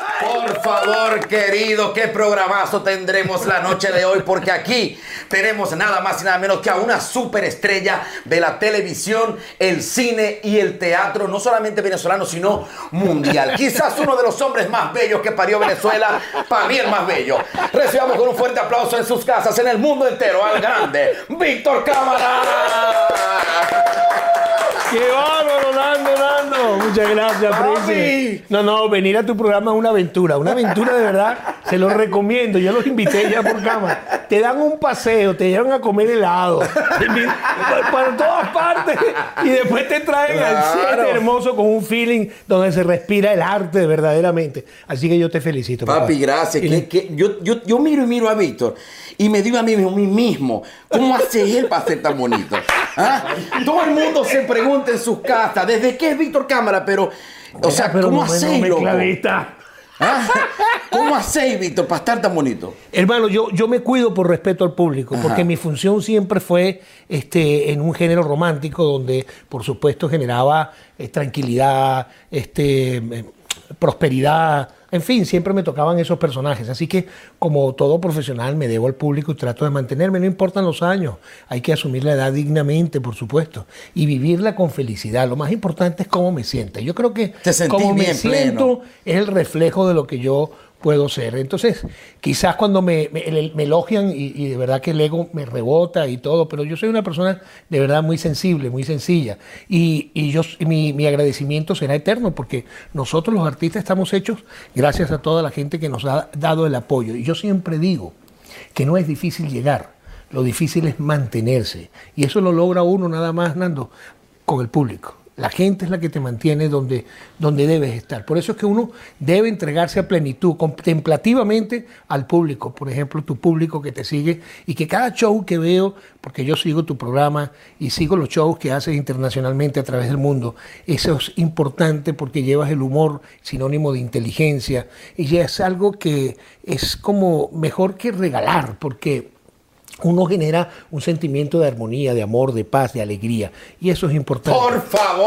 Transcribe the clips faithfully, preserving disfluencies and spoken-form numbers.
Por favor, querido, qué programazo tendremos la noche de hoy, porque aquí tenemos nada más y nada menos que a una superestrella de la televisión, el cine y el teatro, no solamente venezolano, sino mundial. Quizás uno de los hombres más bellos que parió Venezuela, para mí el más bello. Recibamos con un fuerte aplauso en sus casas, en el mundo entero, al grande Víctor Cámara. ¡Qué bárbaro, Nando, Nando! Muchas gracias, Príncipe. No, no, venir a tu programa es una aventura. Una aventura de verdad, se los recomiendo. Yo los invité ya por cámara. Te dan un paseo, te llevan a comer helado. Por, por todas partes. Y después te traen claro. al set hermoso con un feeling donde se respira el arte verdaderamente. Así que yo te felicito. Papi, papá. Gracias. Que, que yo, yo, yo miro y miro a Víctor y me digo a mí mismo, ¿cómo hace él para ser tan bonito? ¿Ah? Todo el mundo se pregunta en sus casas, ¿desde qué es Víctor Cámara? Pero, o sea, pero ¿cómo no, hacéis, no loco? ¿Ah? ¿Cómo hacéis, Víctor, para estar tan bonito? Hermano, yo, yo me cuido por respeto al público, Ajá. porque mi función siempre fue este, en un género romántico donde, por supuesto, generaba eh, tranquilidad, este, eh, prosperidad. En fin, siempre me tocaban esos personajes. Así que, como todo profesional, me debo al público y trato de mantenerme. No importan los años. Hay que asumir la edad dignamente, por supuesto. Y vivirla con felicidad. Lo más importante es cómo me siento. Yo creo que cómo me siento es el reflejo de lo que yo puedo ser. Entonces, quizás cuando me, me, me elogian y, y de verdad que el ego me rebota y todo, pero yo soy una persona de verdad muy sensible, muy sencilla. Y, y yo mi, mi agradecimiento será eterno porque nosotros los artistas estamos hechos gracias a toda la gente que nos ha dado el apoyo. Y yo siempre digo que no es difícil llegar, lo difícil es mantenerse. Y eso lo logra uno nada más, Nando, con el público. La gente es la que te mantiene donde, donde debes estar. Por eso es que uno debe entregarse a plenitud, contemplativamente al público. Por ejemplo, tu público que te sigue y que cada show que veo, porque yo sigo tu programa y sigo los shows que haces internacionalmente a través del mundo, eso es importante porque llevas el humor, sinónimo de inteligencia, y ya es algo que es como mejor que regalar, porque uno genera un sentimiento de armonía, de amor, de paz, de alegría. Y eso es importante. Por favor,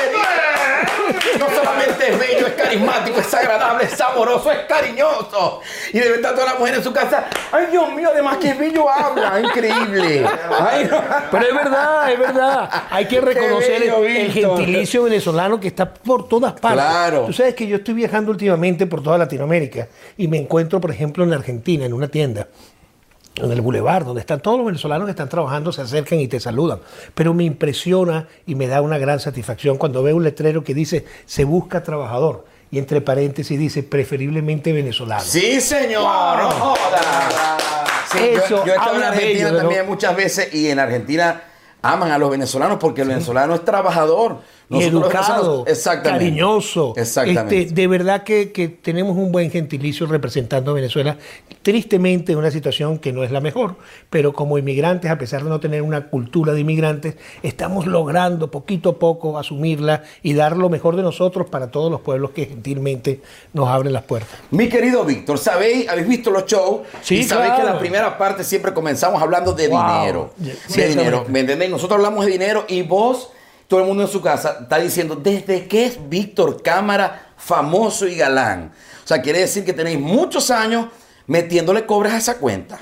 querido. No solamente es bello, es carismático, es agradable, es amoroso, es cariñoso. Y debe estar toda la mujer en su casa. Ay, Dios mío, además que bello habla. Increíble. Ay, no. Pero es verdad, es verdad. Hay que reconocer bello, el, el gentilicio venezolano que está por todas partes. Claro. Tú sabes que yo estoy viajando últimamente por toda Latinoamérica y me encuentro, por ejemplo, en Argentina, en una tienda, en el Boulevard, donde están todos los venezolanos que están trabajando, se acercan y te saludan. Pero me impresiona y me da una gran satisfacción cuando veo un letrero que dice, se busca trabajador. Y entre paréntesis dice, preferiblemente venezolano. ¡Sí, señor! ¡No, no joda! Sí, Eso yo, yo he estado en Argentina bello, también ¿no? muchas veces, y en Argentina aman a los venezolanos porque el sí. venezolano es trabajador. Y educado, exactamente. cariñoso. Exactamente. Este, de verdad que, que tenemos un buen gentilicio representando a Venezuela. Tristemente, en una situación que no es la mejor, pero como inmigrantes, a pesar de no tener una cultura de inmigrantes, estamos logrando poquito a poco asumirla y dar lo mejor de nosotros para todos los pueblos que gentilmente nos abren las puertas. Mi querido Víctor, ¿sabéis? ¿Habéis visto los shows? Sí, y sabéis claro. que en la primera parte siempre comenzamos hablando de wow. dinero. Sí, de dinero. ¿Me entendéis? Nosotros hablamos de dinero y vos, todo el mundo en su casa, está diciendo, ¿desde qué es Víctor Cámara famoso y galán? O sea, quiere decir que tenéis muchos años metiéndole cobras a esa cuenta.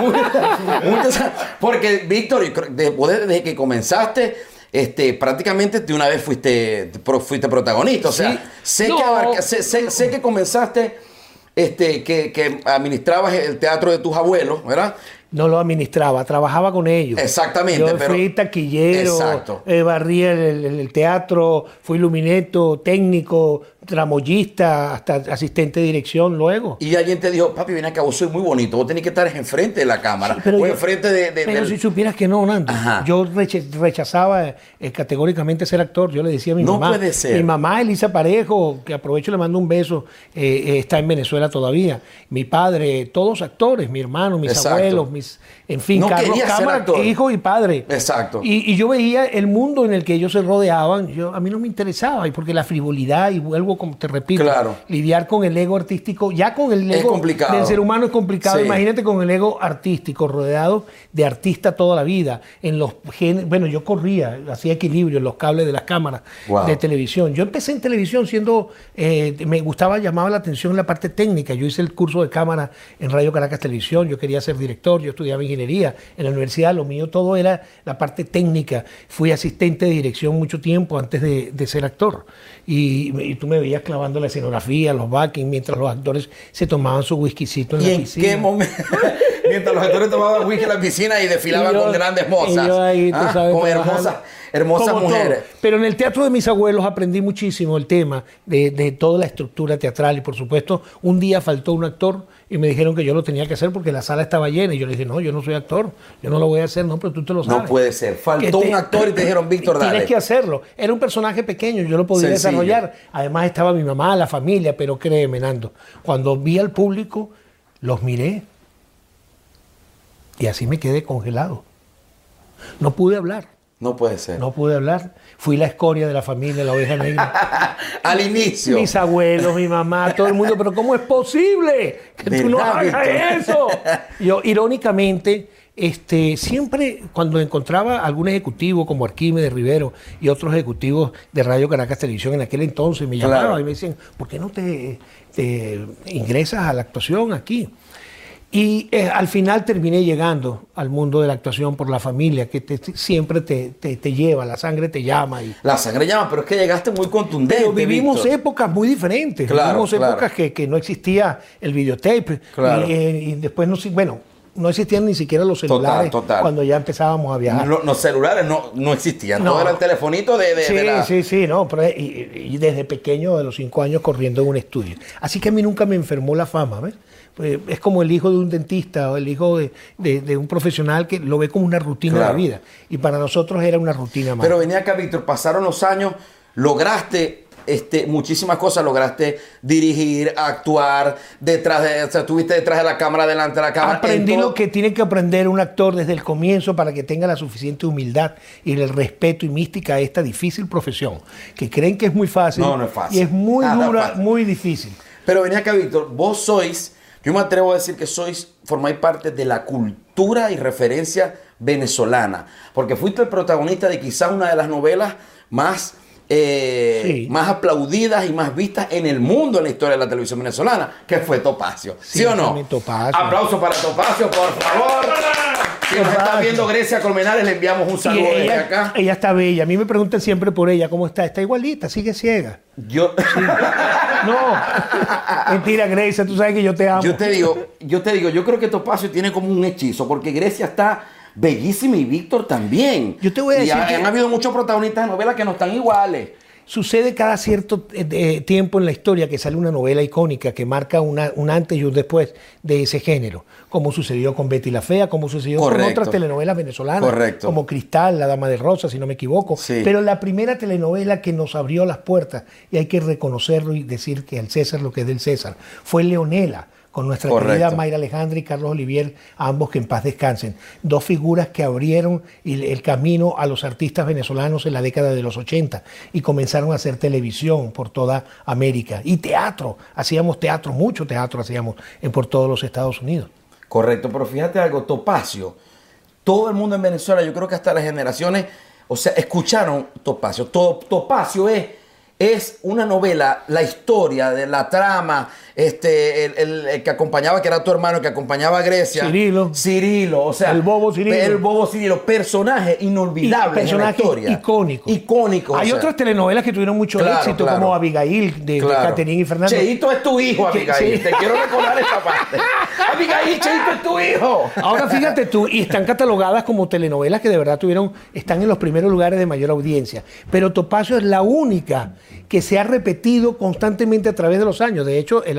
Porque, Víctor, después desde que comenzaste, este, prácticamente de una vez fuiste, fuiste protagonista. O sea, sí. sé, no. que abarca, sé, sé, sé que comenzaste, este, que, que administrabas el teatro de tus abuelos, ¿verdad? No lo administraba, trabajaba con ellos. Exactamente. Yo pero, fui taquillero, eh, barrí el, el, el teatro, fui lumineto, técnico, tramoyista, hasta asistente de dirección luego. Y alguien te dijo, papi, ven acá, vos sois muy bonito, vos tenés que estar enfrente de la cámara, sí, o enfrente de... de pero del... si supieras que no, Nando, Ajá. yo rechazaba eh, categóricamente ser actor. Yo le decía a mi no mamá, puede ser. Mi mamá, Elisa Parejo, que aprovecho y le mando un beso, eh, eh, está en Venezuela todavía. Mi padre, todos actores, mi hermano, mis Exacto. abuelos, mi mis, en fin, No Carlos quería ser Cámara, actor. hijo y padre. Exacto. Y, y yo veía el mundo en el que ellos se rodeaban, yo, a mí no me interesaba, y porque la frivolidad, y vuelvo, como te repito, Claro. lidiar con el ego artístico, ya con el Es ego complicado. del ser humano es complicado, Sí. imagínate con el ego artístico, rodeado de artistas toda la vida, en los gen- bueno, yo corría, hacía equilibrio en los cables de las cámaras Wow. de televisión. Yo empecé en televisión siendo, eh, me gustaba, llamaba la atención la parte técnica, yo hice el curso de cámara en Radio Caracas Televisión, yo quería ser director, yo estudiaba ingeniería en la universidad, lo mío todo era la parte técnica, fui asistente de dirección mucho tiempo antes de, de ser actor, y, y tú me veías clavando la escenografía, los backing, mientras los actores se tomaban su whiskycito en ¿Y la en piscina. qué momento? Mientras los actores tomaban whisky en la piscina y desfilaban Y yo- con grandes y mozas. yo ahí, tú Ah, sabes, con trabajando. hermosas, hermosas Como mujeres. todo. Pero en el teatro de mis abuelos aprendí muchísimo el tema de, de toda la estructura teatral. Y por supuesto, un día faltó un actor y me dijeron que yo lo tenía que hacer porque la sala estaba llena. Y yo le dije, no, yo no soy actor, yo no lo voy a hacer, no, pero tú te lo sabes. No puede ser. Faltó Que te- un actor y te dijeron, Víctor, dale. Tienes que hacerlo. Era un personaje pequeño, yo lo podía Sencillo. desarrollar. Además estaba mi mamá, la familia, pero créeme, Nando, cuando vi al público, los miré y así me quedé congelado. No pude hablar, No puede ser. no pude hablar. Fui la escoria de la familia, la oveja negra. Al inicio. Mis abuelos, mi mamá, todo el mundo, pero ¿cómo es posible que tú no ¿Verdad, hagas Víctor? eso? Yo, irónicamente, este, siempre cuando encontraba algún ejecutivo como Arquímedes Rivero y otros ejecutivos de Radio Caracas Televisión en aquel entonces me llamaban Claro. y me decían, ¿por qué no te, te ingresas a la actuación aquí? Y eh, al final terminé llegando al mundo de la actuación por la familia, que te- siempre te, te- te lleva, la sangre te llama. Y, La sangre llama, pero es que llegaste muy contundente. pero vivimos Víctor. épocas muy diferentes. Claro, vivimos claro. épocas que, que no existía el videotape. Claro. Y, eh, y después no, si- bueno, no existían ni siquiera los celulares total. cuando ya empezábamos a viajar. No, los celulares no, no existían. No. Todo era el telefonito de, de, Sí, de la... sí, sí, no, pero, y, y desde pequeño, de los cinco años, corriendo en un estudio. Así que a mí nunca me enfermó la fama, ¿ves? Pues es como el hijo de un dentista o el hijo de, de- de un profesional que lo ve como una rutina Claro. de vida. Y para nosotros era una rutina más. Pero venía acá, Víctor, pasaron los años, lograste este, muchísimas cosas, lograste dirigir, actuar, detrás de, o sea, estuviste detrás de la cámara, delante de la cámara. Aprendí en todo- lo que tiene que aprender un actor desde el comienzo para que tenga la suficiente humildad y el respeto y mística a esta difícil profesión, que creen que es muy fácil. No, no es fácil. Y es muy Nada dura, fácil. muy difícil. Pero venía acá, Víctor, vos sois, yo me atrevo a decir que sois, formáis parte de la cultura y referencia venezolana, porque fuiste el protagonista de quizás una de las novelas más, eh, Sí. más aplaudidas y más vistas en el mundo en la historia de la televisión venezolana, que fue Topacio. ¿Sí, Sí, o no? también Topacio. Aplauso para Topacio, por favor. Si nos está Topacio. viendo Grecia Colmenares, le enviamos un Y saludo desde ella, acá. ella está bella. A mí me preguntan siempre por ella, ¿cómo está? Está igualita, sigue ciega. Yo... No, mentira, Grecia, tú sabes que yo te amo. Yo te digo, yo te digo, yo creo que Topacio tiene como un hechizo, porque Grecia está bellísima y Víctor también. Yo te voy a Y decir ha- que- han habido muchos protagonistas de novelas que no están iguales. Sucede cada cierto eh, eh, tiempo en la historia que sale una novela icónica que marca una- un antes y un después de ese género, como sucedió con Betty la Fea, como sucedió Correcto. con otras telenovelas venezolanas, Correcto. como Cristal, La Dama de Rosa, si no me equivoco. Sí. Pero la primera telenovela que nos abrió las puertas, y hay que reconocerlo y decir que al César lo que es del César, fue Leonela, con nuestra Correcto. querida Mayra Alejandra y Carlos Olivier, ambos que en paz descansen. Dos figuras que abrieron el, el camino a los artistas venezolanos en la década de los ochenta y comenzaron a hacer televisión por toda América. Y teatro, hacíamos teatro, mucho teatro hacíamos en, por todos los Estados Unidos. Correcto, pero fíjate algo, Topacio, todo el mundo en Venezuela, yo creo que hasta las generaciones, o sea, escucharon Topacio. To- Topacio es, es una novela, la historia de la trama, este, el, el- el que acompañaba, que era tu hermano, que acompañaba a Grecia. Cirilo. Cirilo, o sea. El bobo Cirilo. El bobo Cirilo, personaje inolvidable Y personaje en la historia. icónico. Icónico. Hay o sea. otras telenovelas que tuvieron mucho Claro, éxito, claro. como Abigail, de, de Claro. Caterine y Fernando. Cheito es tu hijo, Que- Abigail. sí. Te quiero recordar esta parte. Abigail, Cheito es tu hijo. Ahora fíjate tú, y están catalogadas como telenovelas que de verdad tuvieron, están en los primeros lugares de mayor audiencia. Pero Topacio es la única que se ha repetido constantemente a través de los años. De hecho, el año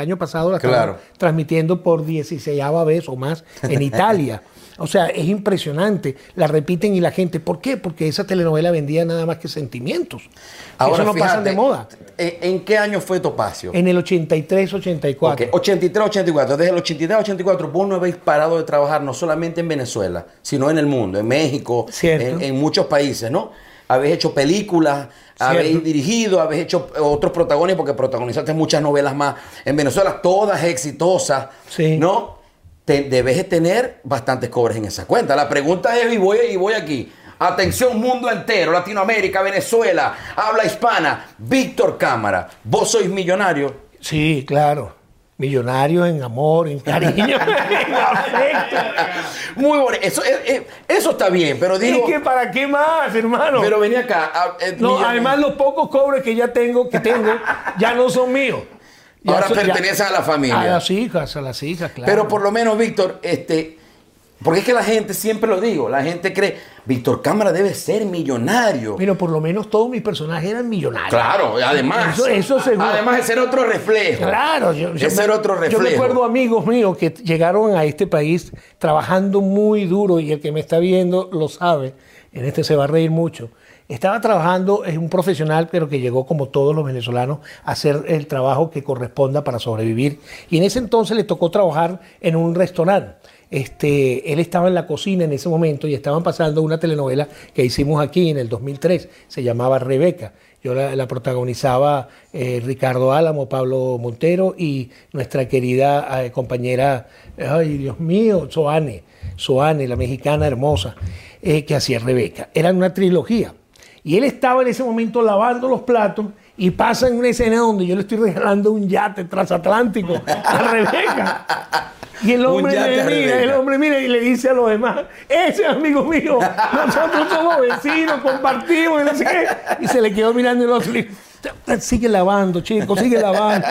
año pasado la estaban Claro. transmitiendo por dieciséisava vez o más en Italia. O sea, es impresionante. La repiten y la gente. ¿Por qué? Porque esa telenovela vendía nada más que sentimientos. Ahora, Eso no fíjate, pasa de moda. ¿En, en qué año fue Topacio? En el ochenta y tres, ochenta y cuatro. Ok, ochenta y tres, ochenta y cuatro. Desde el ochenta y tres, ochenta y cuatro, vos no habéis parado de trabajar no solamente en Venezuela, sino en el mundo, en México, en, en muchos países, ¿no? Habéis hecho películas, Cierto. habéis dirigido, habéis hecho otros protagonistas, porque protagonizaste muchas novelas más en Venezuela, todas exitosas, Sí. ¿no? Te, debes de tener bastantes cobres en esa cuenta. La pregunta es, y voy, y voy aquí. Atención, mundo entero, Latinoamérica, Venezuela, habla hispana. Víctor Cámara, ¿vos sois millonario? Sí, claro. Millonarios en amor, en cariño, en afecto. Muy bonito. Eso, eh, eh, eso está bien, pero digo... Es que ¿para qué más, hermano? Pero venía acá. ah, eh, No, millonario. además los pocos cobres que ya tengo, que tengo, ya no son míos. Ya Ahora son- ya- pertenecen a la familia. A las hijas, a las hijas, claro. Pero por lo menos, Víctor, este... Porque es que la gente, siempre lo digo, la gente cree, Víctor Cámara debe ser millonario. Pero por lo menos todos mis personajes eran millonarios. Claro, además. Eso- eso seguro. Además de ser otro reflejo. Claro, yo, yo Es ser otro Yo reflejo. me acuerdo amigos míos que llegaron a este país trabajando muy duro, y el que me está viendo lo sabe, en este se va a reír mucho. Estaba trabajando, es un profesional, pero que llegó como todos los venezolanos a hacer el trabajo que corresponda para sobrevivir. Y en ese entonces le tocó trabajar en un restaurante. Este, él estaba en la cocina en ese momento y estaban pasando una telenovela que hicimos aquí en el dos mil tres, se llamaba Rebeca. Yo la, la protagonizaba eh, Ricardo Álamo, Pablo Montero y nuestra querida eh, compañera, ay Dios mío, Soane, Soane, la mexicana hermosa, eh, que hacía Rebeca. Era una trilogía. Y él estaba en ese momento lavando los platos y pasa en una escena donde yo le estoy regalando un yate transatlántico a Rebeca. Y el hombre Un yate me a mira, Rebeca. el hombre mira y le dice a los demás, ese es amigo mío, nosotros somos vecinos, compartimos, y no sé qué. Y se le quedó mirando el otro y le dijo, sigue lavando, chico, sigue lavando.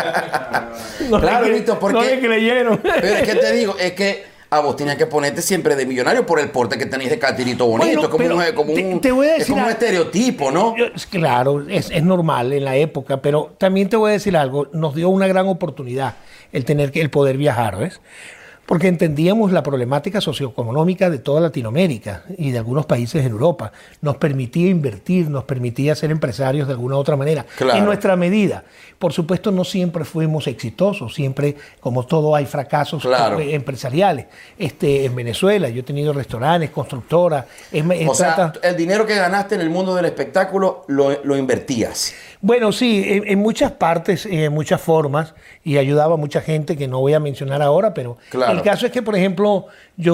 No Claro, le cre- Víctor, porque- no le creyeron. Pero es que te digo, es que a vos tenías que ponerte siempre de millonario por el porte que tenéis de catirito bonito. Bueno, es como, pero un, es como, te- un, te voy a es decir como un algo. estereotipo, ¿no? Yo- claro, es, es normal en la época, pero también te voy a decir algo, nos dio una gran oportunidad el tener que el poder viajar, ¿ves? Porque entendíamos la problemática socioeconómica de toda Latinoamérica y de algunos países en Europa. Nos permitía invertir, nos permitía ser empresarios de alguna u otra manera, Claro. en nuestra medida. Por supuesto, no siempre fuimos exitosos, siempre, como todo, hay fracasos Claro. eh, empresariales. Este, en Venezuela yo he tenido restaurantes, constructoras. es- es O sea, plata- el dinero que ganaste en el mundo del espectáculo lo, lo invertías. Bueno, sí, en, en muchas partes, y en muchas formas, y ayudaba a mucha gente que no voy a mencionar ahora, pero Claro. el caso es que, por ejemplo,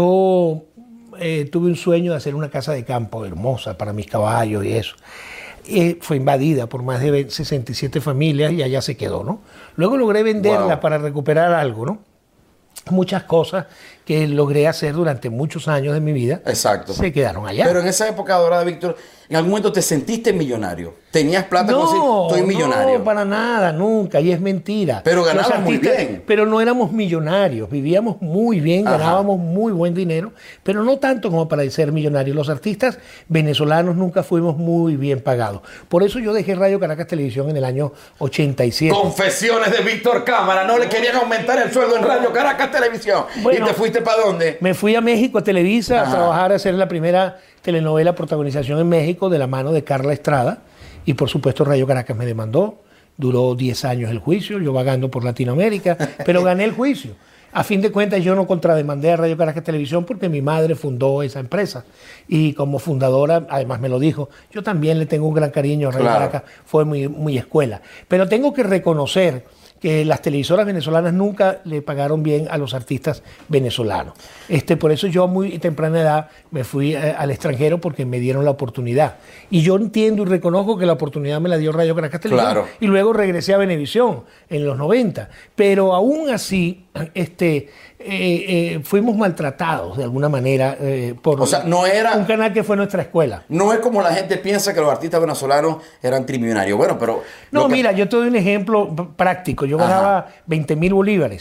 yo eh, tuve un sueño de hacer una casa de campo hermosa para mis caballos y eso. Eh, fue invadida por más de veinte, sesenta y siete familias y allá se quedó, ¿no? Luego logré venderla Wow. para recuperar algo, ¿no? Muchas cosas que logré hacer durante muchos años de mi vida Exacto. se quedaron allá. Pero en esa época dorada, Víctor, en algún momento te sentiste millonario. Tenías plata como decir, estoy millonario. No, para nada, nunca, y es mentira. Pero Los ganabas muy artistas- bien. Pero no éramos millonarios, vivíamos muy bien, Ajá. ganábamos muy buen dinero, pero no tanto como para ser millonarios. Los artistas venezolanos nunca fuimos muy bien pagados. Por eso yo dejé Radio Caracas Televisión en el año ochenta y siete. Confesiones de Víctor Cámara. No le querían aumentar el sueldo en Radio Caracas Televisión. Bueno, ¿Y te fuiste para dónde? Me fui a México, a Televisa, Ajá. a trabajar, a hacer la primera telenovela protagonización en México de la mano de Carla Estrada. Y por supuesto Radio Caracas me demandó. Duró diez años el juicio, yo vagando por Latinoamérica, pero gané el juicio. A fin de cuentas yo no contrademandé a Radio Caracas Televisión porque mi madre fundó esa empresa. Y como fundadora, además me lo dijo, yo también le tengo un gran cariño a Radio Claro. Caracas, fue muy, muy escuela. Pero tengo que reconocer que las televisoras venezolanas nunca le pagaron bien a los artistas venezolanos. Este, por eso yo a muy temprana edad me fui eh, al extranjero porque me dieron la oportunidad. Y yo entiendo y reconozco que la oportunidad me la dio Radio Caracas Televisión. Claro. Y luego regresé a Venevisión en los noventa. Pero aún así, este, eh, eh, fuimos maltratados de alguna manera eh, por O sea, no era- un canal que fue nuestra escuela. No es como la gente piensa que los artistas venezolanos eran trimillonarios. Bueno, pero... No, lo que- mira, yo te doy un ejemplo p- práctico. Yo Ajá. ganaba veinte mil bolívares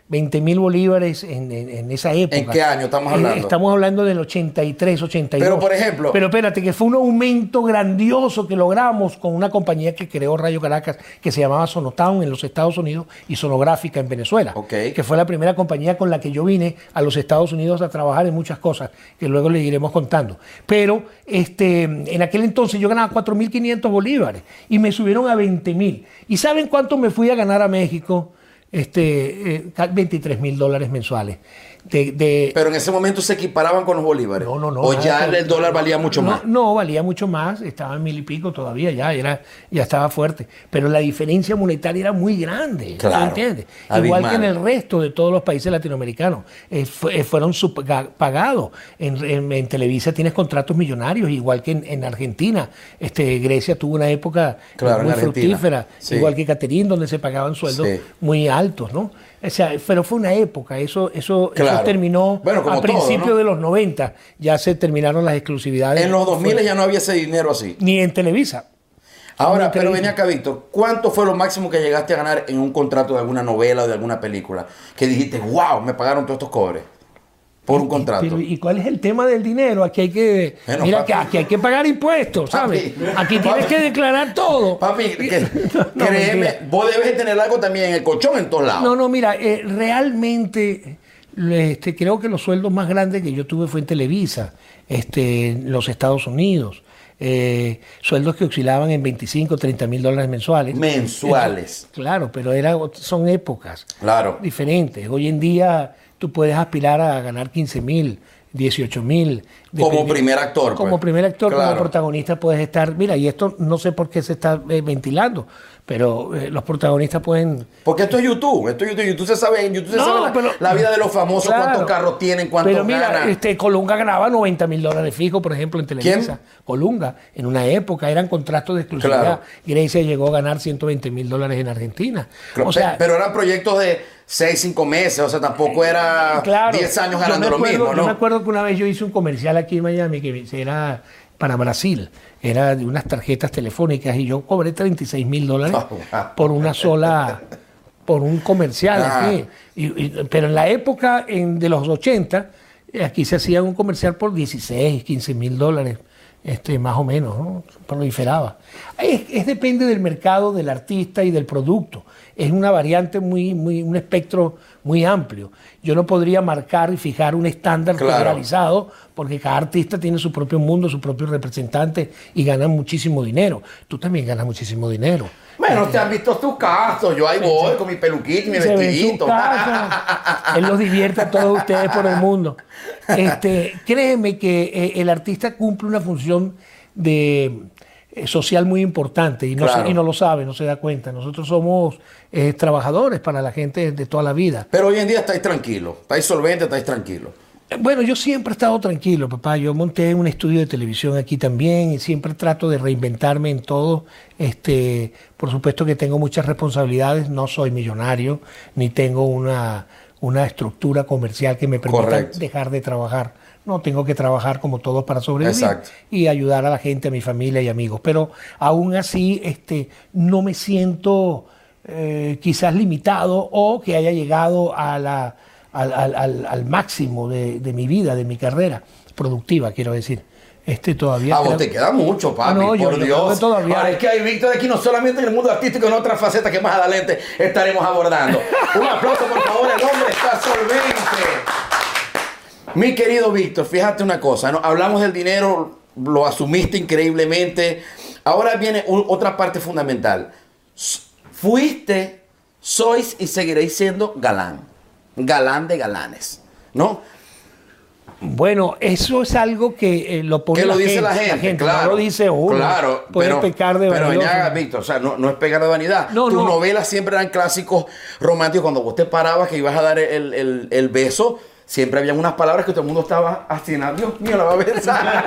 veinte mil bolívares en, en, en esa época. ¿En qué año estamos hablando? Eh, estamos hablando del ochenta y tres, ochenta y dos. Pero, por ejemplo... Pero espérate, que fue un aumento grandioso que logramos con una compañía que creó Radio Caracas, que se llamaba Sonotown en los Estados Unidos y Sonográfica en Venezuela. Okay. Que fue la primera compañía con la que yo vine a los Estados Unidos a trabajar en muchas cosas, que luego le iremos contando. Pero este, en aquel entonces yo ganaba cuatro mil quinientos bolívares y me subieron a veinte mil. ¿Y saben cuánto me fui a ganar a México? Este, eh, veintitrés mil dólares mensuales. De, de, Pero en ese momento se equiparaban con los bolívares. No, no, no. O nada, ya pero, el dólar valía mucho no, más. No, valía mucho más. Estaba en mil y pico todavía, ya era, ya estaba fuerte. Pero la diferencia monetaria era muy grande. Claro. ¿Me entiendes? Abismal. Igual que en el resto de todos los países latinoamericanos. Eh, fu eh, fueron pagados. En, en, en Televisa tienes contratos millonarios, igual que en, en Argentina. Este, Grecia tuvo una época claro, muy fructífera, sí. igual que Caterín, donde se pagaban sueldos sí. muy altos, ¿no? O sea, pero fue una época, eso, eso, claro. eso terminó bueno, a principios todo, ¿no? de los noventa, ya se terminaron las exclusividades. En los dos mil ya no había ese dinero así. Ni en Televisa. Ahora, pero venía acá, Víctor, ¿cuánto fue lo máximo que llegaste a ganar en un contrato de alguna novela o de alguna película? Que dijiste, wow, me pagaron todos estos cobres por un contrato. Pero, ¿y cuál es el tema del dinero? Aquí hay que, bueno, mira, papi, que aquí hay que pagar impuestos, ¿sabes? Papi, aquí tienes papi, que declarar todo. Papi, que, no, créeme, mentira. Vos debes tener algo también en el colchón en todos lados. No, no, mira, eh, realmente este, creo que los sueldos más grandes que yo tuve fue en Televisa, este, en los Estados Unidos. Eh, sueldos que oscilaban en veinticinco, treinta mil dólares mensuales. Eso, Mensuales. claro, pero era, son épocas claro. diferentes. Hoy en día tú puedes aspirar a ganar quince mil, dieciocho mil. Como primer actor. Como pues. primer actor, claro. como protagonista puedes estar... Mira, y esto no sé por qué se está eh, ventilando, pero eh, los protagonistas pueden... Porque esto es YouTube, esto es YouTube, YouTube se sabe, en YouTube se no, sabe la, pero, la vida de los famosos, claro, cuántos carros tienen, cuántos pero mira, ganan. Este, Colunga ganaba noventa mil dólares fijos, por ejemplo, en Televisa. ¿Quién? Colunga, en una época eran contratos de exclusividad. Claro. Grecia llegó a ganar ciento veinte mil dólares en Argentina. Claro, o sea, pero eran proyectos de seis, cinco meses, o sea, tampoco era claro, diez años ganando acuerdo, lo mismo, ¿no? Yo me acuerdo que una vez yo hice un comercial aquí en Miami que era para Brasil, era de unas tarjetas telefónicas y yo cobré treinta y seis mil dólares oh, wow. por una sola, por un comercial. Ah. Aquí. Y, y, pero en la época en, de los ochenta, aquí se hacía un comercial por dieciséis, quince mil dólares. Este, más o menos, ¿no? Proliferaba. Es, es depende del mercado, del artista y del producto. Es una variante muy, muy, un espectro muy amplio. Yo no podría marcar y fijar un estándar claro. generalizado porque cada artista tiene su propio mundo, su propio representante y ganan muchísimo dinero. Tú también ganas muchísimo dinero. Bueno, este, te has visto tus casos. Yo ahí voy con mi peluquito y mi vestidito. Él los divierte a todos ustedes por el mundo. Este, créeme que eh, el artista cumple una función de, eh, social muy importante y no, claro. se, y no lo sabe, no se da cuenta. Nosotros somos eh, trabajadores para la gente de toda la vida. Pero hoy en día estáis tranquilos, estáis solventes, estáis tranquilos. Bueno, yo siempre he estado tranquilo, papá. Yo monté un estudio de televisión aquí también y siempre trato de reinventarme en todo. Este, por supuesto que tengo muchas responsabilidades. No soy millonario, ni tengo una, una estructura comercial que me permita Correcto. dejar de trabajar. No, tengo que trabajar como todos para sobrevivir Exacto. y ayudar a la gente, a mi familia y amigos. Pero aún así, este, no me siento eh, quizás limitado o que haya llegado a la... Al, al, al máximo de, de mi vida, de mi carrera productiva, quiero decir. Este todavía. A vos te queda mucho, papi, no, no, por yo, Dios. Yo todavía... Ahora es que hay Víctor aquí no solamente en el mundo artístico, en otras facetas que más adelante estaremos abordando. Un aplauso, por favor, el hombre está solvente. Mi querido Víctor, fíjate una cosa, ¿no? Hablamos del dinero, lo asumiste increíblemente. Ahora viene un, otra parte fundamental. Fuiste, sois y seguiréis siendo galán. Galán de galanes, ¿no? Bueno, eso es algo que eh, lo pone que lo la, dice gente, la gente, la gente, claro, no lo dice uno. Claro, puede pero, pecar de pero vanidoso. Pero Víctor, o sea, no, no es pecar de vanidad. No, Tus no. novelas siempre eran clásicos románticos. Cuando vos te parabas que ibas a dar el, el, el beso, siempre habían unas palabras que todo el mundo estaba así, Dios mío, la va a ver.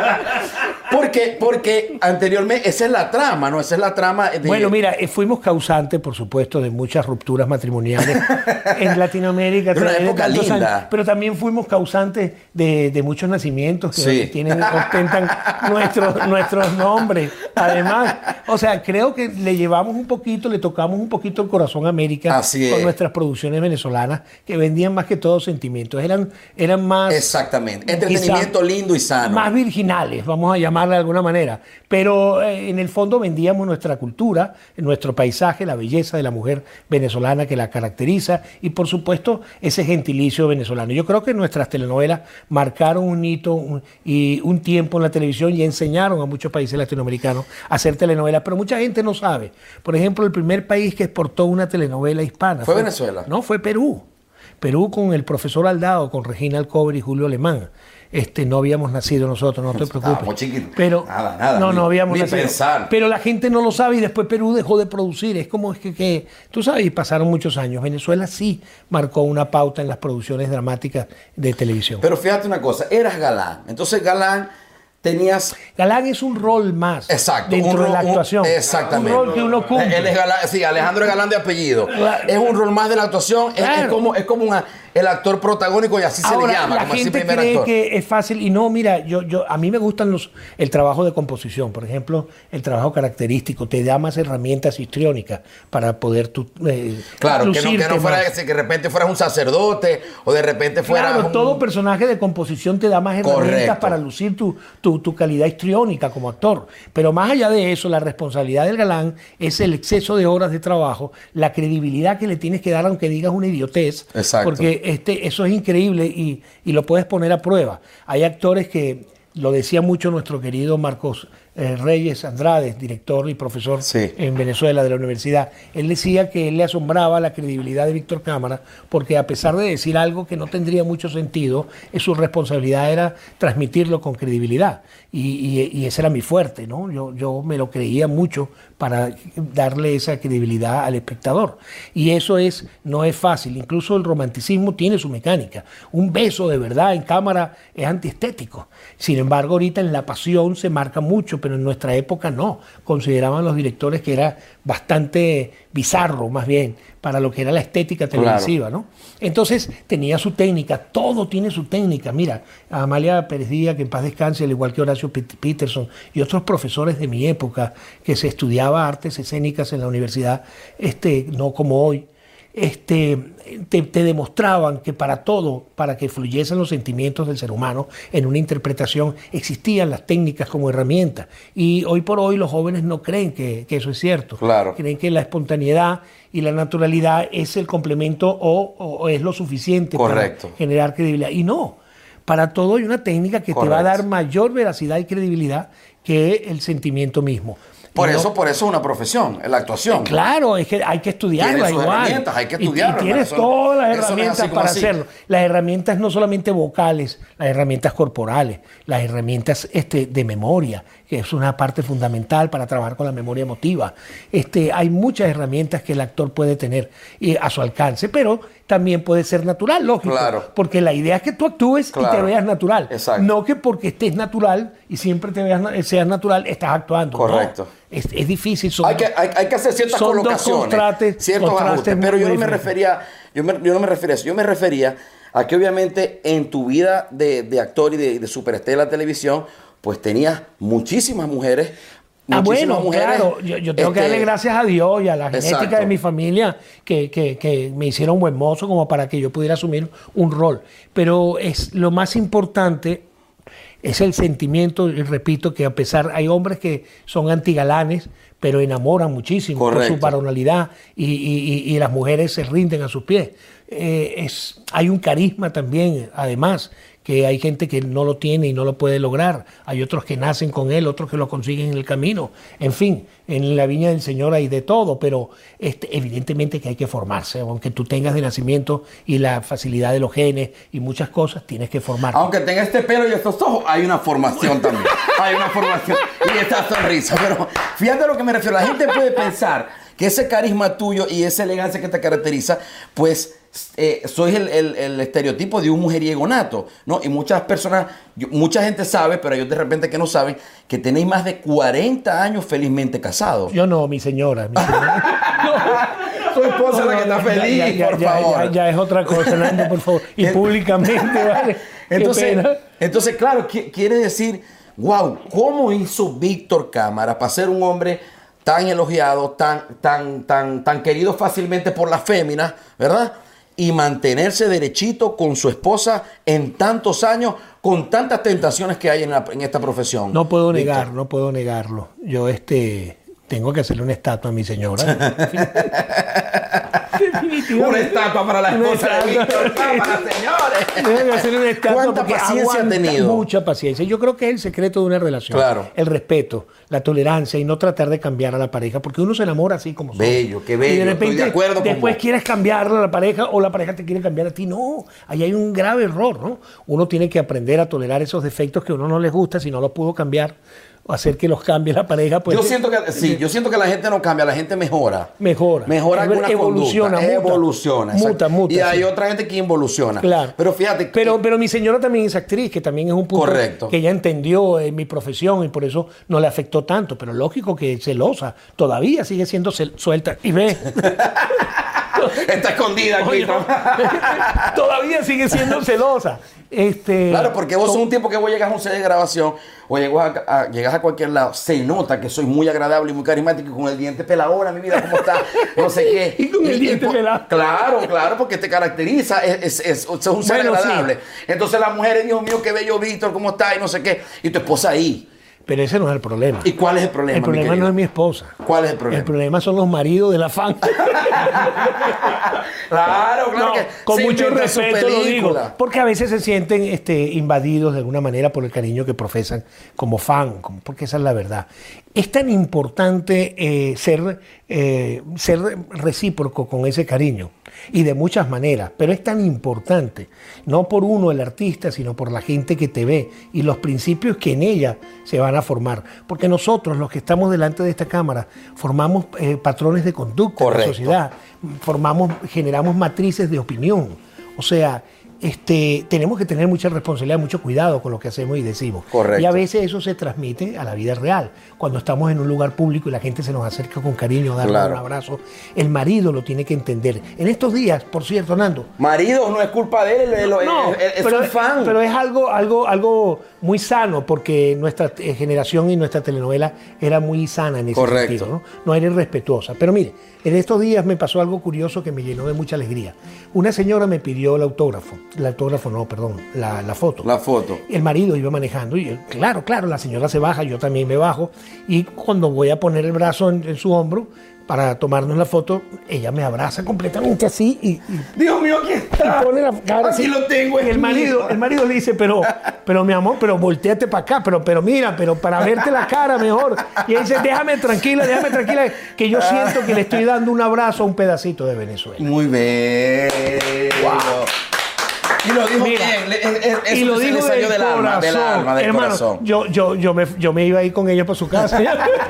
porque, porque anteriormente, esa es la trama, ¿no? Esa es la trama. De... Bueno, mira, eh, fuimos causantes, por supuesto, de muchas rupturas matrimoniales en Latinoamérica. Era una época linda. Años, pero también fuimos causantes de, de muchos nacimientos que sí. tienen, ostentan nuestros, nuestros nombres. Además, o sea, creo que le llevamos un poquito, le tocamos un poquito el corazón a América Así con es. nuestras producciones venezolanas, que vendían más que todo sentimientos. Eran, eran más... Exactamente. Entretenimiento lindo y sano. Más virginales, vamos a llamarle de alguna manera. Pero eh, en el fondo vendíamos nuestra cultura, nuestro paisaje, la belleza de la mujer venezolana que la caracteriza y, por supuesto, ese gentilicio venezolano. Yo creo que nuestras telenovelas marcaron un hito un, y un tiempo en la televisión y enseñaron a muchos países latinoamericanos a hacer telenovelas, pero mucha gente no sabe. Por ejemplo, el primer país que exportó una telenovela hispana fue, fue Venezuela. No, fue Perú. Perú con el profesor Aldao, con Regina Alcover y Julio Alemán. Este, no habíamos nacido nosotros, no te preocupes. Estábamos chiquitos. Pero, nada, nada. No, ni, no habíamos ni nacido. Pensar. Pero la gente no lo sabe y después Perú dejó de producir. Es como es que, que, tú sabes, y pasaron muchos años. Venezuela sí marcó una pauta en las producciones dramáticas de televisión. Pero fíjate una cosa, eras galán. Entonces galán tenías... Galán es un rol más. Exacto, dentro un, de la actuación. Un, exactamente. Un rol que uno cumple. Él es galán, sí, Alejandro es galán de apellido. Claro. Es un rol más de la actuación. Claro. Es, es como, es como una, el actor protagónico y así Ahora, se le llama. la como gente así primer cree actor. que es fácil y no, mira, yo, yo, a mí me gustan los, el trabajo de composición, por ejemplo, el trabajo característico, te da más herramientas histriónicas para poder tú, eh, claro, que no, que no fuera más. que de repente fueras un sacerdote o de repente fueras Claro, un... todo personaje de composición te da más herramientas Correcto. para lucir tu, tu, tu calidad histriónica como actor. Pero más allá de eso, la responsabilidad del galán es el exceso de horas de trabajo, la credibilidad que le tienes que dar aunque digas una idiotez. Exacto. Porque este, eso es increíble y, y lo puedes poner a prueba. Hay actores que, lo decía mucho nuestro querido Marcos eh, Reyes Andrade, director y profesor sí. en Venezuela de la universidad. Él decía que él le asombraba la credibilidad de Víctor Cámara porque a pesar de decir algo que no tendría mucho sentido, eh, su responsabilidad era transmitirlo con credibilidad. Y, y, y ese era mi fuerte, ¿no? Yo, yo me lo creía mucho para darle esa credibilidad al espectador. Y eso es, no es fácil. Incluso el romanticismo tiene su mecánica. Un beso de verdad en cámara es antiestético. Sin embargo, ahorita en La Pasión se marca mucho, pero en nuestra época no. Consideraban los directores que era bastante bizarro, más bien, para lo que era la estética televisiva, claro. ¿no? Entonces, tenía su técnica, todo tiene su técnica. Mira, Amalia Pérez Díaz, que en paz descanse, al igual que Horacio Peterson y otros profesores de mi época, que se estudiaba artes escénicas en la universidad, este, no como hoy, este, te, te demostraban que para todo, para que fluyesen los sentimientos del ser humano en una interpretación, existían las técnicas como herramientas. Y hoy por hoy los jóvenes no creen que, que eso es cierto. Claro. Creen que la espontaneidad y la naturalidad es el complemento o, o es lo suficiente Correcto. para generar credibilidad. Y no, para todo hay una técnica que Correcto. te va a dar mayor veracidad y credibilidad que el sentimiento mismo. Por Y eso, no, por eso es una profesión, la actuación. Claro, es que hay que estudiarla Tiene sus igual. herramientas, hay que Y- estudiarla, Y, tienes eso- todas las eso no es herramientas así como para así. hacerlo. Las herramientas no solamente vocales, las herramientas corporales, las herramientas este, de memoria, que es una parte fundamental para trabajar con la memoria emotiva. Este, hay muchas herramientas que el actor puede tener eh, a su alcance, pero también puede ser natural, lógico. Claro. Porque la idea es que tú actúes Claro. y te veas natural. Exacto. No que porque estés natural y siempre te veas, na- seas natural, estás actuando. No. Correcto. Es, es difícil. son- Hay que, hay, hay que hacer ciertas son dos colocaciones, contrastes- ciertos contrastes ajustes, muy pero yo no me diferentes. refería, yo, me- yo no me refería a eso, yo me refería a que obviamente en tu vida de, de actor y de, de superestrella de televisión, pues tenías muchísimas mujeres. Ah, muchísimas bueno, mujeres, claro, yo, yo tengo que este, darle gracias a Dios y a la genética exacto. de mi familia que, que, que me hicieron buen mozo como para que yo pudiera asumir un rol. Pero es lo más importante es el sentimiento, y repito, que a pesar, hay hombres que son antigalanes, pero enamoran muchísimo por Correcto. su varonalidad y, y, y, y las mujeres se rinden a sus pies. Eh, es, hay un carisma también, además, que hay gente que no lo tiene y no lo puede lograr. Hay otros que nacen con él, otros que lo consiguen en el camino. En fin, en la viña del Señor hay de todo, pero este, evidentemente que hay que formarse. Aunque tú tengas de nacimiento y la facilidad de los genes y muchas cosas, tienes que formarte. Aunque tenga este pelo y estos ojos, hay una formación también. Hay una formación y esta sonrisa. Pero fíjate a lo que me refiero. La gente puede pensar que ese carisma tuyo y esa elegancia que te caracteriza, pues eh, sois el, el, el estereotipo de un mujeriego nato, ¿no? Y muchas personas, yo, mucha gente sabe, pero ellos de repente que no saben, que tenéis más de cuarenta años felizmente casados. Yo no, mi señora. Mi señora. Tu esposa no, la que está feliz, ya, ya, por ya, favor. Ya, ya es otra cosa, Nando, por favor. Y públicamente, ¿vale? Entonces, entonces, claro, quiere decir, wow, ¿cómo hizo Víctor Cámara para ser un hombre tan elogiado, tan, tan, tan, tan querido fácilmente por las féminas, ¿verdad? Y mantenerse derechito con su esposa en tantos años, con tantas tentaciones que hay en, la, en esta profesión? No puedo Víctor. negar, no puedo negarlo. Yo este tengo que hacerle una estatua a mi señora. Una estatua para la esposa de Víctor Cámara, señores. Debe hacerle una estatua. ¿Cuánta paciencia ha tenido? Mucha paciencia. Yo creo que es el secreto de una relación. Claro. El respeto, la tolerancia y no tratar de cambiar a la pareja, porque uno se enamora así como son. Bello, qué bello. Y de repente, estoy de acuerdo después con quieres cambiarle a la pareja o la pareja te quiere cambiar a ti. No, ahí hay un grave error, ¿no? Uno tiene que aprender a tolerar esos defectos que a uno no les gusta, si no los pudo cambiar, o hacer que los cambie la pareja. Pues, yo siento que sí, yo siento que la gente no cambia, la gente mejora. Mejora. Mejora alguna evoluciona, conducta. Muta, evoluciona. Muta, muta. Y hay sí. otra gente que involuciona. Claro. Pero fíjate. Pero, que... pero mi señora también es actriz, que también es un punto Correcto. que ella entendió en mi profesión y por eso no le afectó tanto. Pero lógico que es celosa. Todavía sigue siendo suelta. Y ve. Está escondida aquí. Oye, todavía sigue siendo celosa. Este, claro, porque vos sos un tiempo que vos llegas a un set de grabación o llegas a, a, llegas a cualquier lado, se nota que soy muy agradable y muy carismático y con el diente pelado. Hola, mi vida, ¿cómo está? No sé qué. Y con el y, diente y, pelado. Claro, claro, porque te caracteriza, es, es, es, es un ser bueno, agradable. Sí. Entonces las mujeres, Dios mío, qué bello Víctor, ¿cómo está? Y no sé qué. Y tu esposa ahí. Pero ese no es el problema. ¿Y cuál es el problema? El problema no es mi esposa. ¿Cuál es el problema? El problema son los maridos de la fan. Claro, claro no, que con mucho respeto lo digo, porque a veces se sienten este, invadidos de alguna manera por el cariño que profesan como fan, como, porque esa es la verdad. Es tan importante eh, ser, eh, ser recíproco con ese cariño y de muchas maneras, pero es tan importante, no por uno el artista, sino por la gente que te ve y los principios que en ella se van a formar, porque nosotros los que estamos delante de esta cámara formamos eh, patrones de conducta en la sociedad, formamos, generamos matrices de opinión, o sea, Este, tenemos que tener mucha responsabilidad, mucho cuidado con lo que hacemos y decimos. Correcto. Y a veces eso se transmite a la vida real. Cuando estamos en un lugar público y la gente se nos acerca con cariño, darle claro. un abrazo, el marido lo tiene que entender. En estos días, por cierto, Nando. Marido, no es culpa de él, él, no, él, él es pero, un fan. Pero es algo, algo, algo muy sano, porque nuestra generación y nuestra telenovela era muy sana en ese Correcto. sentido, ¿no? No era irrespetuosa. Pero mire, en estos días me pasó algo curioso que me llenó de mucha alegría. Una señora me pidió el autógrafo. El autógrafo no, perdón, la, la foto. La foto. El marido iba manejando y claro, claro, la señora se baja, yo también me bajo. Y cuando voy a poner el brazo en, en su hombro para tomarnos la foto, ella me abraza completamente así y... y Dios mío, aquí está. Y pone la cara aquí así. lo tengo. Y el marido, el marido le dice, pero, pero mi amor, pero volteate para acá, pero, pero mira, pero para verte la cara mejor. Y él dice, déjame tranquila, déjame tranquila, que yo siento que le estoy dando un abrazo a un pedacito de Venezuela. Muy bien. Wow. Y lo dijo Mira, bien, es, es, y lo se dijo le salió del, del corazón, alma, del alma, del hermano, corazón. Yo, yo, yo, me, yo me iba a ir con ella para su casa.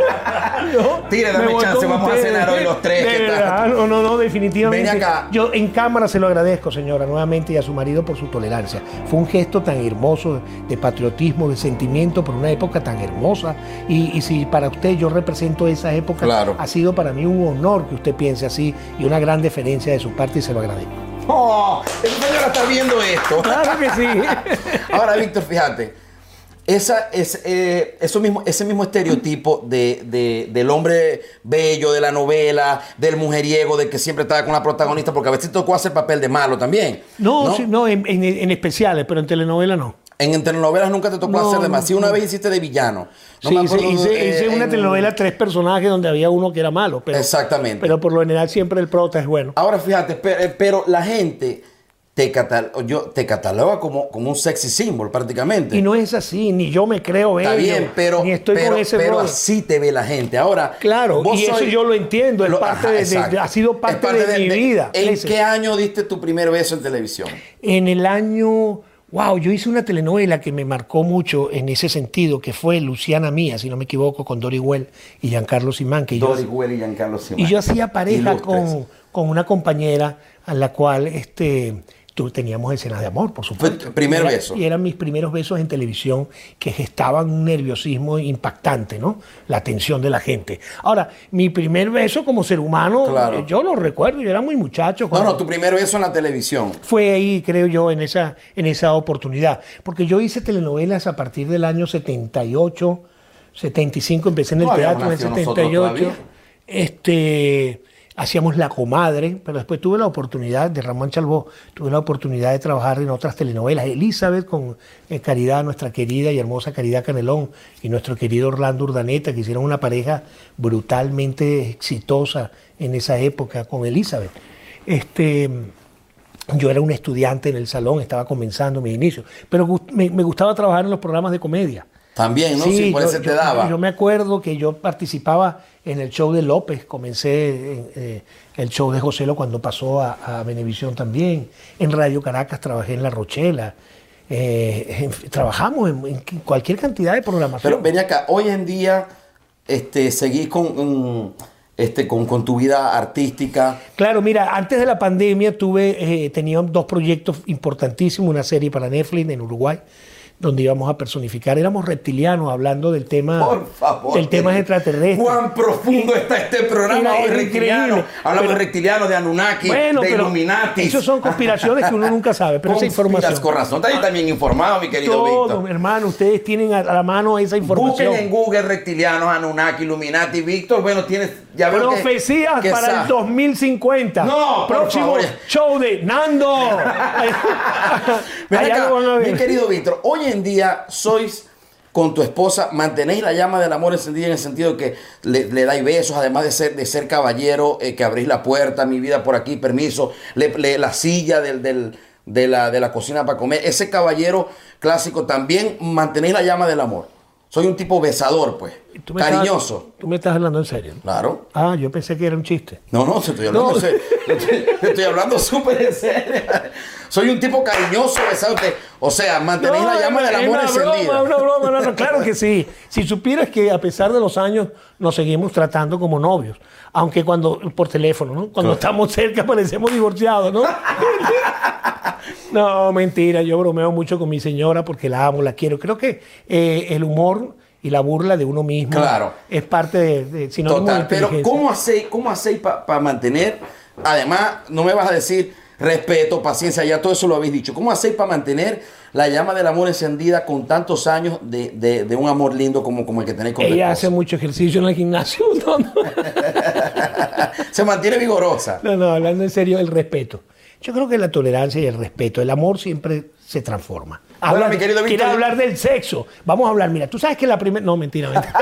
yo, Tire, dame chance, vamos ustedes. a cenar hoy los tres. De verdad, no, no, no, definitivamente. Ven acá. Yo en cámara se lo agradezco, señora, nuevamente, y a su marido por su tolerancia. Fue un gesto tan hermoso de patriotismo, de sentimiento por una época tan hermosa. Y, y si para usted yo represento esa época, claro. ha sido para mí un honor que usted piense así y una gran deferencia de su parte y se lo agradezco. Oh, esa señora está viendo esto. Claro que sí. Ahora, Víctor, fíjate, esa, es, eh, eso mismo, ese mismo estereotipo de, de, del hombre bello, de la novela, del mujeriego, de que siempre estaba con la protagonista, porque a veces tocó hacer papel de malo también. No, no, sí, no en, en, en especiales, pero en telenovela no. En, en telenovelas nunca te tocó no, hacer de más. Sí, una no. vez hiciste de villano. No sí, me acuerdo, hice, hice, eh, hice una en... telenovela, tres personajes donde había uno que era malo. Pero, Exactamente. Pero por lo general siempre el prota es bueno. Ahora fíjate, pero, pero la gente te, catal yo, te cataloga como, como un sexy symbol prácticamente. Y no es así, ni yo me creo bello. Está bien, pero, ni estoy pero, con ese pero rol. así te ve la gente. Ahora, claro, vos y eso soy, yo lo entiendo, es lo, parte ajá, de, de, de, ha sido parte, parte de, de mi de, vida. ¿En ese. qué año diste tu primer beso en televisión? En el año... Wow, yo hice una telenovela que me marcó mucho en ese sentido, que fue Luciana Mía, si no me equivoco, con Dori Güell y Giancarlo Simán. Que Dori yo, Güell y Giancarlo Simán. Y yo hacía pareja con, con una compañera a la cual este, tú, teníamos escenas de amor, por supuesto. Fue primer y era, beso. Y eran mis primeros besos en televisión que gestaban un nerviosismo impactante, ¿no? La atención de la gente. Ahora, mi primer beso como ser humano, Claro. eh, yo lo recuerdo, yo era muy muchacho. No, cuando- no, tu primer beso en la televisión. Fue ahí, creo yo, en esa, en esa oportunidad. Porque yo hice telenovelas a partir del año setenta y ocho, setenta y cinco, empecé en el No habíamos teatro en el nacido nosotros setenta y ocho. todavía. Este, hacíamos La Comadre, pero después tuve la oportunidad, de Ramón Chalbó, tuve la oportunidad de trabajar en otras telenovelas. Elizabeth con eh, Caridad, nuestra querida y hermosa Caridad Canelón, y nuestro querido Orlando Urdaneta, que hicieron una pareja brutalmente exitosa en esa época con Elizabeth. Este, yo era un estudiante en el salón, estaba comenzando mi inicio, pero gust- me, me gustaba trabajar en los programas de comedia. También, ¿no? Sí, por yo, eso te yo- daba. Yo me acuerdo que yo participaba en el show de López, comencé en eh, el show de Joselo cuando pasó a, a Venevisión también. En Radio Caracas trabajé en La Rochela. Eh, en- trabajamos en, en cualquier cantidad de programación. Pero ven acá, hoy en día este, seguís con, mm, este, con, con tu vida artística. Claro, mira, antes de la pandemia tuve, eh, tenía dos proyectos importantísimos, una serie para Netflix en Uruguay, donde íbamos a personificar, éramos reptilianos hablando del tema, Por favor. del tema extraterrestre. Cuán profundo está este programa Era- hoy, era reptiliano. increíble. Hablamos Pero- de reptilianos, de Anunnaki, Bueno, de pero Illuminati. eso son conspiraciones que uno nunca sabe, pero esa información. Con razón, está ahí también informado, mi querido Todo, Víctor. hermano, ustedes tienen a la mano esa información. Busquen en Google reptilianos, Anunnaki, Illuminati. Víctor, bueno, tienes... Ya veo que- Profecías que para sa- el dos mil cincuenta. No, por próximo favor. show de Nando. Ven Allá acá, lo van a ver. mi querido Víctor, hoy en día sois con tu esposa, mantenéis la llama del amor encendida en el sentido que le, le dais besos, además de ser, de ser caballero, eh, que abrís la puerta, mi vida por aquí, permiso, le, le- la silla del, del- de, la, de la cocina para comer, ese caballero clásico, también mantenéis la llama del amor. Soy un tipo besador, pues, ¿Tú me estás- cariñoso. tú me estás hablando en serio. Claro. Ah, yo pensé que era un chiste. No, no, te estoy hablando, No. en serio. Te estoy, te estoy hablando súper en serio. Soy un tipo cariñoso, besado. O sea, mantenéis la llama del es amor una encendida. broma, una broma, no, no, claro que sí. Si supieras que a pesar de los años nos seguimos tratando como novios, aunque cuando por teléfono, ¿no? Cuando Claro. estamos cerca parecemos divorciados, ¿no? No, mentira, yo bromeo mucho con mi señora porque la amo, la quiero. Creo que eh, el humor y la burla de uno mismo Claro. es parte de, de sinónimo de Total, pero inteligencia. ¿cómo hacéis cómo hacéis para mantener? Además, no me vas a decir respeto, paciencia, ya todo eso lo habéis dicho. ¿Cómo hacéis para mantener la llama del amor encendida con tantos años de, de- de un amor lindo como, como el que tenéis con tu Ella esposa? hace mucho ejercicio en el gimnasio. No, no. Se mantiene vigorosa. No, no, hablando en serio, el respeto. Yo creo que la tolerancia y el respeto, el amor siempre se transforma. Habla, mi querido quiere Víctor- hablar del sexo. Vamos a hablar, mira, tú sabes que la primera... No, mentira, mentira.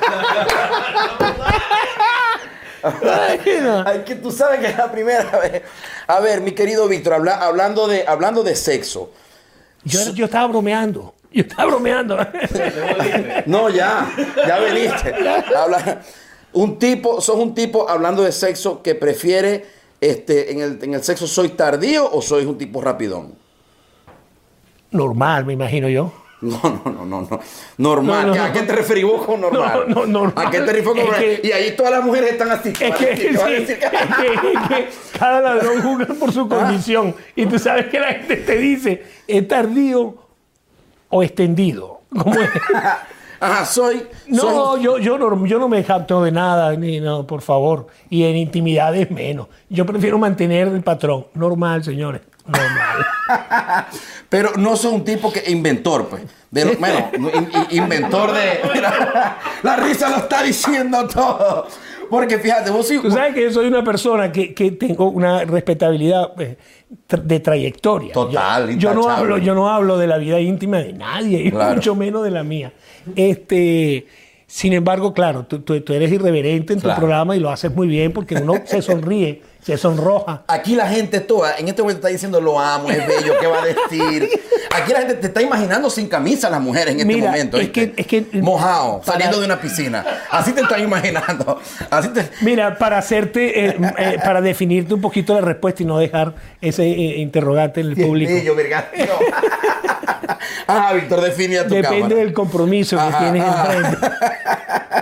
Ay, no. Ay, que tú sabes que es la primera vez. A ver, mi querido Víctor, habla- hablando, de, hablando de sexo. Yo, yo estaba bromeando. Yo estaba bromeando. No, ya, ya veniste. Habla, un tipo, sos un tipo hablando de sexo que prefiere, este, en el, en el sexo, ¿soy tardío o soy un tipo rapidón? Normal, me imagino yo. No, no, no, no, no. Normal. No, no, ¿A no. qué te referís vos con normal? No, no, normal. ¿A qué te referís con Es normal? que- Y ahí todas las mujeres están así. Es que, sí, ¿Qué vas a es decir? que- es que cada ladrón juzga por su condición. Y tú sabes que la gente te dice, ¿es tardío o extendido? ¿Cómo es? Ajá, soy... No, soy- yo, yo, no, yo no me jacto de nada, ni no, por favor. Y en intimidades menos. Yo prefiero mantener el patrón. Normal, señores. Normal. Pero no soy un tipo que inventor, pues. De lo- bueno, in- in- inventor de... Mira, la risa lo está diciendo todo. Porque fíjate, vos sí... Tú sabes que yo soy una persona que, que tengo una respetabilidad eh, tra- de trayectoria. Total, Yo, yo no intachable. hablo, yo no hablo de la vida íntima de nadie, y Claro. mucho menos de la mía. Este, sin embargo, claro, tú, tú- tú eres irreverente en tu Claro. programa y lo haces muy bien porque uno se sonríe, se sonroja. Aquí la gente toda, en este momento está diciendo lo amo, es bello, ¿qué va a decir? Aquí la gente te está imaginando sin camisa las mujeres en este Mira, momento. es ¿viste? que- es que- Mojado, para- saliendo de una piscina. Así te están imaginando. Así te... Mira, para hacerte, eh, eh, para definirte un poquito la respuesta y no dejar ese eh, interrogante en el público. Bello, verga. No. Ah, Víctor, define a tu Depende cámara. del compromiso que Ajá, tienes ajá. enfrente.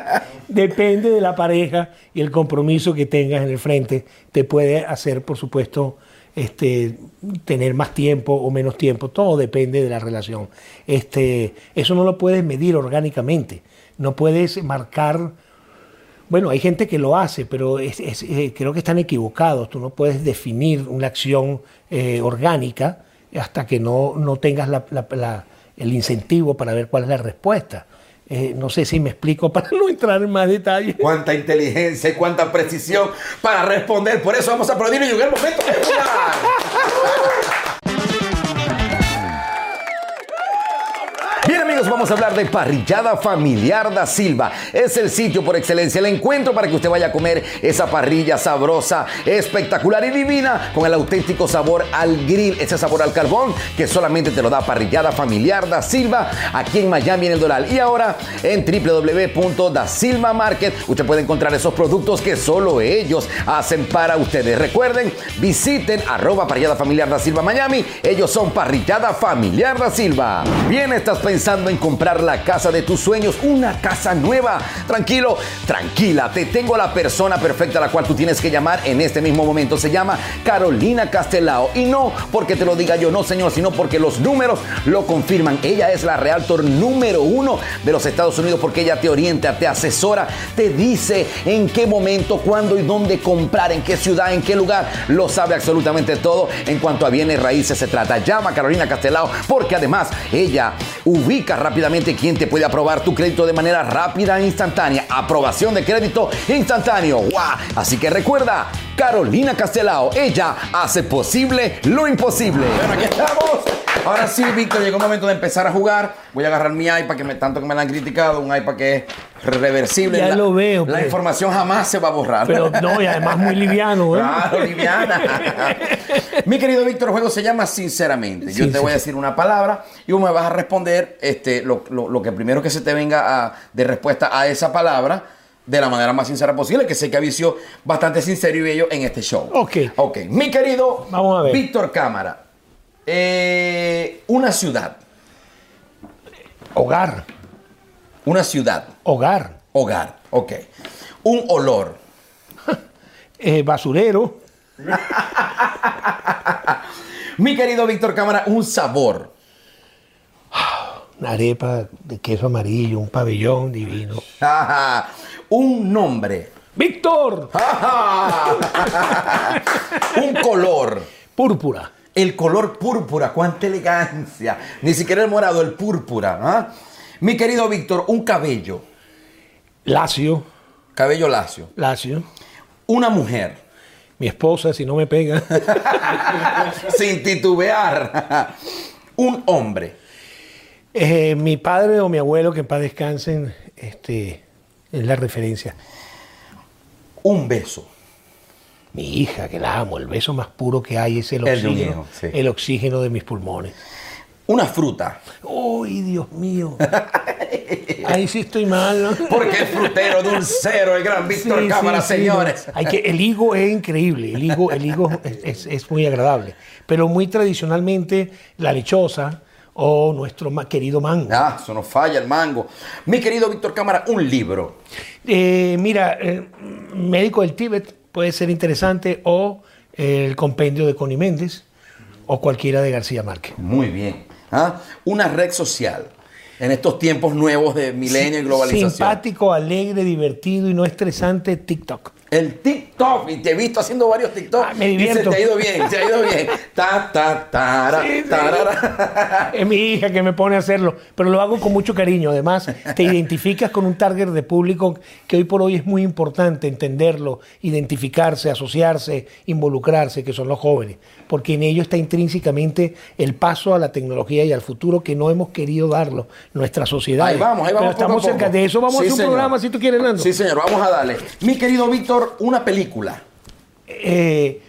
Depende de la pareja y el compromiso que tengas en el frente. Te puede hacer, por supuesto, este, tener más tiempo o menos tiempo. Todo depende de la relación. Este, eso no lo puedes medir orgánicamente. No puedes marcar... Bueno, hay gente que lo hace, pero es, es, eh, creo que están equivocados. Tú no puedes definir una acción eh, orgánica hasta que no, no tengas la, la, la, el incentivo para ver cuál es la respuesta. Eh, no sé si me explico para no entrar en más detalles. Cuánta inteligencia y cuánta precisión para responder. Por eso vamos a aplaudir y llegó el momento de jugar. Bien, amigos, vamos a hablar de Parrillada Familiar da Silva. Es el sitio por excelencia, el encuentro para que usted vaya a comer esa parrilla sabrosa, espectacular y divina, con el auténtico sabor al grill, ese sabor al carbón que solamente te lo da Parrillada Familiar da Silva, aquí en Miami, en el Doral. Y ahora en doble u doble u doble u punto da silva market usted puede encontrar esos productos que solo ellos hacen para ustedes. Recuerden, visiten arroba Parrillada Familiar da Silva Miami. Ellos son Parrillada Familiar da Silva. Bien, estás pensando en comprar la casa de tus sueños, una casa nueva. Tranquilo, tranquila, te tengo la persona perfecta a la cual tú tienes que llamar en este mismo momento. Se llama Carolina Castelao. Y no porque te lo diga yo, no señor, sino porque los números lo confirman. Ella es la realtor número uno de los Estados Unidos, porque ella te orienta, te asesora, te dice en qué momento, cuándo y dónde comprar, en qué ciudad, en qué lugar. Lo sabe absolutamente todo en cuanto a bienes raíces se trata. Llama a Carolina Castelao, porque además ella ubica rápidamente quién te puede aprobar tu crédito de manera rápida e instantánea. Aprobación de crédito instantáneo. ¡Wow! Así que recuerda, Carolina Castelao, ella hace posible lo imposible. Bueno, aquí estamos. Ahora sí, Víctor, llegó el momento de empezar a jugar. Voy a agarrar mi iPad, que me, tanto que me la han criticado, un iPad que es reversible. Ya la, lo veo. La pues. información jamás se va a borrar. Pero no, y además muy liviano. ¿eh? Claro, liviana. Mi querido Víctor, el juego se llama Sinceramente. Yo Sí, te sí. voy a decir una palabra y vos me vas a responder este, lo, lo, lo que primero que se te venga a, de respuesta a esa palabra, de la manera más sincera posible, que sé que ha visto bastante sincero y bello en este show. Ok. Ok. Mi querido Vamos a ver. Víctor Cámara, eh, una ciudad. Hogar. Una ciudad. Hogar. Hogar. Ok. Un olor. Eh, basurero. Mi querido Víctor Cámara, un sabor. Una arepa de queso amarillo, un pabellón divino. Un nombre. ¡Víctor! Un color. Púrpura. El color púrpura, cuánta elegancia. Ni siquiera el morado, el púrpura. ¿Ah? Mi querido Víctor, un cabello. Lacio. Cabello lacio. Lacio. Una mujer. Mi esposa, si no me pega. Sin titubear. Un hombre. Eh, mi padre o mi abuelo, que en paz descansen, este, es la referencia. Un beso. Mi hija, que la amo, el beso más puro que hay es el El de un oxígeno, hijo, sí. el oxígeno de mis pulmones. Una fruta. ¡Uy, Dios mío! Ahí sí estoy mal, ¿no? Porque el frutero dulcero, el gran Víctor Sí, Cámara, sí, sí, señores. no. Hay que, el higo es increíble, el higo, el higo es, es- es muy agradable, pero muy tradicionalmente la lechosa o nuestro ma- querido mango. Ah, eso no falla el mango. Mi querido Víctor Cámara, un libro. Eh, mira, eh, Médico del Tíbet puede ser interesante, o eh, el compendio de Connie Méndez, o cualquiera de García Márquez. Muy bien. ¿Ah? Una red social. En estos tiempos nuevos de milenio y globalización. Simpático, alegre, divertido y no estresante, TikTok. El TikTok, y te he visto haciendo varios TikTok. Ah, me y se divierto. te ha ido bien, se ha ido bien. Ta, ta, tara, Sí, sí. tarara. Es mi hija que me pone a hacerlo, pero lo hago con mucho cariño. Además, te identificas con un target de público que hoy por hoy es muy importante entenderlo, identificarse, asociarse, involucrarse, que son los jóvenes, porque en ello está intrínsecamente el paso a la tecnología y al futuro que no hemos querido darlo nuestra sociedad. Ahí vamos, ahí vamos. Pero poco estamos a poco. cerca de eso. Vamos Sí, a hacer un señor. programa si tú quieres, Nando. Sí, señor, vamos a darle. Mi querido Víctor, una película. Eh,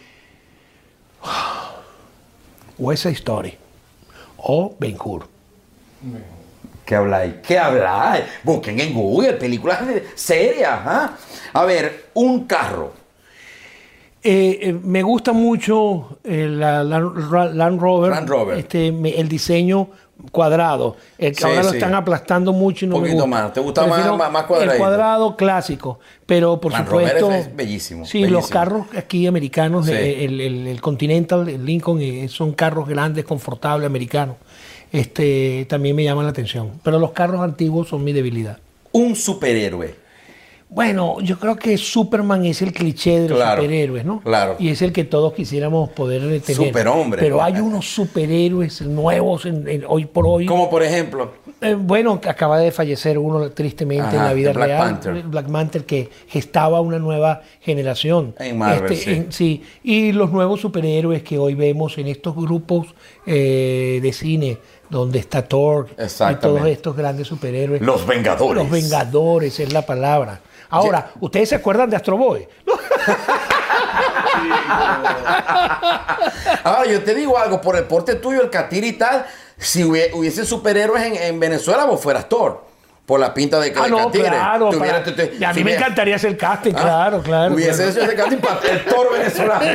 West Side Story o Ben-Hur. ¿Qué habláis? ¿Qué habláis? Busquen en Google películas serias. ¿Ah? A ver, un carro. Eh, eh, me gusta mucho eh, la, la- Ra- Land Rover. Land Rover. Este, me- el diseño cuadrado. El que Sí, ahora lo sí. están aplastando mucho y no Un me poquito gusta. más. ¿Te gusta más- Prefiero más- más cuadradito? El cuadrado clásico, pero por Land supuesto... Rover es- es bellísimo, Sí, bellísimo. los carros aquí americanos, Sí. eh, el, el- el Continental, el Lincoln, eh, son carros grandes, confortables, americanos. Este, también me llaman la atención. Pero los carros antiguos son mi debilidad. Un superhéroe. Bueno, yo creo que Superman es el cliché de los Claro, superhéroes, ¿no? claro. Y es el que todos quisiéramos poder tener. Superhombre. Pero hay unos superhéroes nuevos en- en- hoy por hoy. Como por ejemplo. Eh, bueno, que acaba de fallecer uno tristemente Ajá, en la vida de Black real. Panther. Black Panther, que gestaba una nueva generación. En Marvel, sí. en- sí. Y los nuevos superhéroes que hoy vemos en estos grupos eh, de cine, donde está Thor y Exactamente. todos estos grandes superhéroes. Los Vengadores. Los Vengadores es la palabra. Ahora, ¿ustedes se acuerdan de Astro Boy? Ahora, yo te digo algo, por el porte tuyo, el catire y tal, si hubie- hubiese superhéroes en, en Venezuela, vos fueras Thor. Por la pinta de, Ah, de no, catire. claro. Tuviera- para- te- te- y a mí si me ve- encantaría hacer casting, ¿Ah? claro, claro. Hubiese claro. hecho ese casting para el Thor venezolano.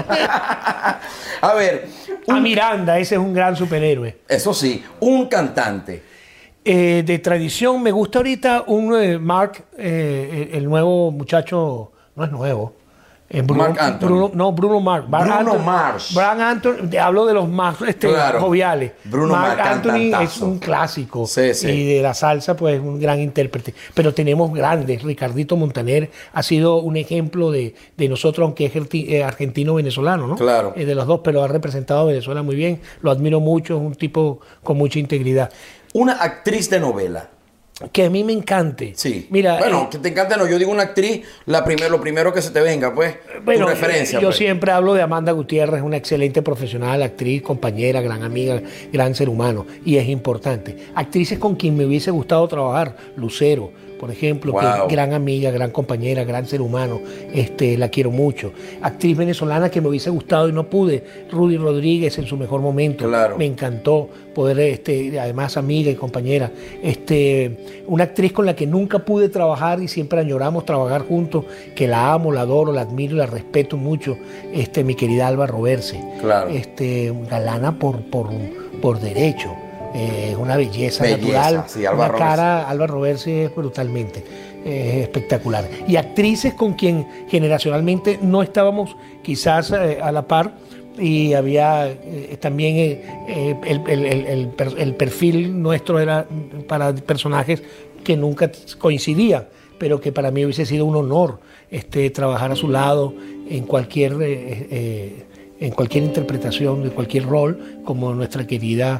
A ver, A Miranda, ese es un gran superhéroe. eso sí, un cantante. Eh, de tradición, me gusta ahorita un eh, Mark, eh, el, el nuevo muchacho, no es nuevo. eh, Bruno, Marc Anthony. Bruno- no, Bruno Mars. Marc Bruno Anthony- Mars. Brian Anthony, te hablo de los más este, Claro. joviales. Bruno Marc Mars, Anthony es cantantazo. un clásico. Sí, sí. Y de la salsa, pues un gran intérprete. Pero tenemos grandes. Ricardito Montaner ha sido un ejemplo de, de nosotros, aunque es arti- eh, argentino-venezolano, ¿no? Claro. Eh, de los dos, pero ha representado a Venezuela muy bien. Lo admiro mucho, es un tipo con mucha integridad. Una actriz de novela. Que a mí me encante. Sí. Mira, bueno, eh, que te encante, no. Yo digo una actriz, la primer, lo primero que se te venga, pues. bueno, tu referencia. eh, yo pues. siempre hablo de Amanda Gutiérrez, una excelente profesional, actriz, compañera, gran amiga, gran ser humano, y es importante. Actrices con quien me hubiese gustado trabajar, Lucero, por ejemplo, que Wow. es gran amiga, gran compañera, gran ser humano, este, la quiero mucho. Actriz venezolana que me hubiese gustado y no pude, Rudy Rodríguez en su mejor momento, Claro. me encantó poder, este, además amiga y compañera, este, una actriz con la que nunca pude trabajar y siempre añoramos trabajar juntos, que la amo, la adoro, la admiro y la respeto mucho, este, mi querida Alba Roberse, Claro. este, galana por, por, por derecho. Eh, una belleza, Belleza, natural, sí, Alba una Roberse. cara, Alba Roberse es brutalmente eh, espectacular. Y actrices con quien generacionalmente no estábamos quizás eh, a la par, y había eh, también eh, eh, el, el- el- el per- el perfil nuestro era para personajes que nunca coincidían, pero que para mí hubiese sido un honor este, trabajar a su lado en cualquier... eh, eh, en cualquier interpretación de cualquier rol, como nuestra querida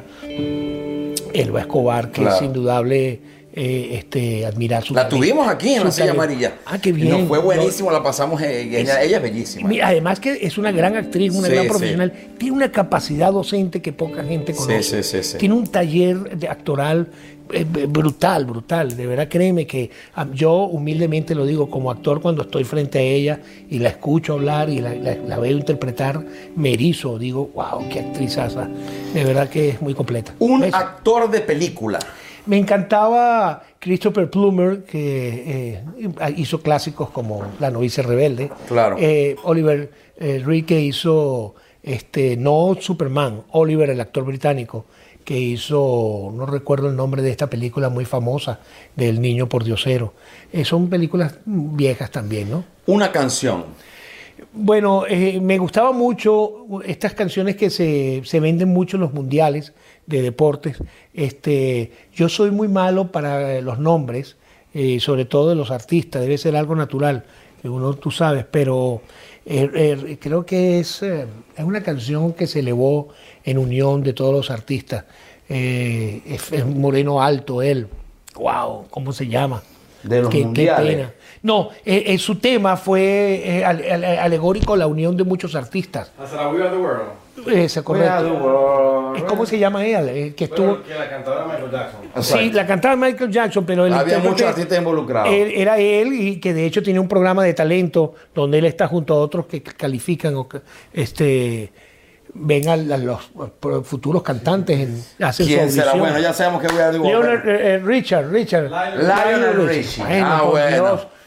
Elba Escobar, que Claro. es indudable eh, este, admirar su La talento. tuvimos aquí en Su la silla talento. amarilla. Ah, qué Y bien. nos fue buenísimo, la pasamos. eh, ella, ella es bellísima. Mira, además que es una gran actriz, una Sí, gran sí. profesional, tiene una capacidad docente que poca gente Sí, conoce. sí, sí, sí. Tiene un taller de actoral eh, brutal, brutal. De verdad, créeme que ah, yo humildemente lo digo como actor, cuando estoy frente a ella y la escucho hablar y la, la- la veo interpretar, me erizo, digo, wow, qué actrizaza. De verdad que es muy completa. Un ¿Ves? actor de película. Me encantaba Christopher Plummer, que eh, hizo clásicos como La novicia rebelde. Claro. Eh, Oliver eh, Reed, que hizo, este, no Superman, Oliver, el actor británico, que hizo, no recuerdo el nombre de esta película muy famosa, del niño pordiosero. Eh, son películas viejas también, ¿no? Una canción. Bueno, eh, me gustaba mucho estas canciones que se, se venden mucho en los mundiales de deportes. Este, yo soy muy malo para los nombres, eh, sobre todo de los artistas. Debe ser algo natural, que uno tú sabes, pero eh, eh, creo que es, eh, es una canción que se elevó en unión de todos los artistas. Eh, es, es un moreno alto él. ¡Wow! ¿Cómo se llama? De los Qué- qué mundiales. pena. No, eh, eh, su tema fue eh, ale- ale- alegórico a la unión de muchos artistas. Hasta la We Are the World. Ese, correcto. Eh, ¿Cómo se llama ella? Eh, que estuvo... Bueno, que la cantadora Michael Jackson. Sí, la cantaba Michael Jackson, pero el Había intérprete, muchos artistas involucrados. él- era él, y que de hecho tiene un programa de talento donde él está junto a otros que califican o que, este, ven a, a los futuros cantantes, en, hacen su ¿Quién será? audición. Bueno, ya sabemos que voy a dibujar. Leonard, eh, eh, Richard, Richard. Lionel Lionel Richie. Bueno, Ah, por bueno. Dios,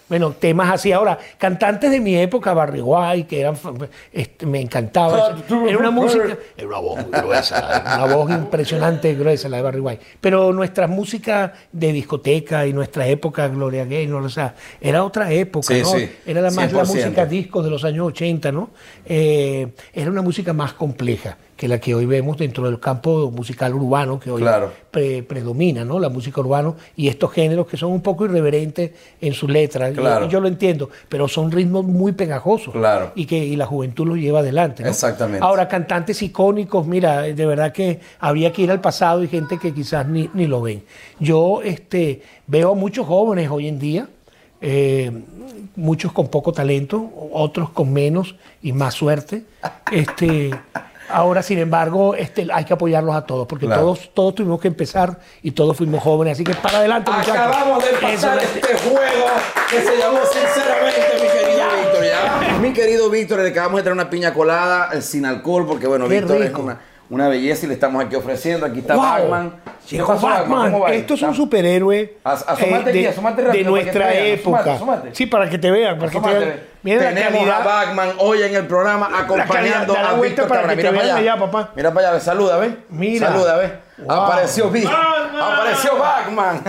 Bueno, temas así. Ahora, cantantes de mi época, Barry White, que eran, este, me encantaba. Era una música, era una voz muy gruesa, una voz impresionante, gruesa la de Barry White. Pero nuestra música de discoteca y nuestra época, Gloria Gaynor, o sea, era otra época, Sí, ¿no? sí, Era la, más la cien por ciento. música discos de los años ochenta, ¿no? Eh, era una música más compleja que la que hoy vemos dentro del campo musical urbano que hoy Claro. pre- predomina, ¿no? La música urbana y estos géneros que son un poco irreverentes en sus letras. Claro. Yo, yo lo entiendo, pero son ritmos muy pegajosos. Claro. Y que y la juventud los lleva adelante, ¿no? Exactamente. Ahora, cantantes icónicos, mira, de verdad que habría que ir al pasado y gente que quizás ni, ni lo ven. Yo este, veo a muchos jóvenes hoy en día, eh, muchos con poco talento, otros con menos y más suerte. Este, ahora, sin embargo, este, hay que apoyarlos a todos, porque Claro. todos, todos tuvimos que empezar y todos fuimos jóvenes, así que para adelante, muchachos. Acabamos de pasar Eso es. este juego que se llamó Sinceramente, mi querido Víctor. ¿ya? Mi querido Víctor, le acabamos de traer una piña colada eh, sin alcohol, porque bueno, Qué Víctor es rico. una, una belleza y le estamos aquí ofreciendo. Aquí está Wow. Batman. ¿Qué Llegó pasó, Batman. ¿Cómo va? Esto es un ¿Está? superhéroe As- asómate eh, aquí, de, asómate de rápido para que nuestra te vean. época. Asómate, asómate. Sí, para que te vean, para que te Asómate. vean. Mira la Tenemos calidad. a Batman hoy en el programa acompañando calidad, da la a vuelta Víctor para Cabrera. que te Mira para vean allá. allá, papá. Mira para allá, ve, saluda, ¿ves? Mira. Saluda, ¿ves? Wow. Apareció Víctor. Batman. Apareció Batman.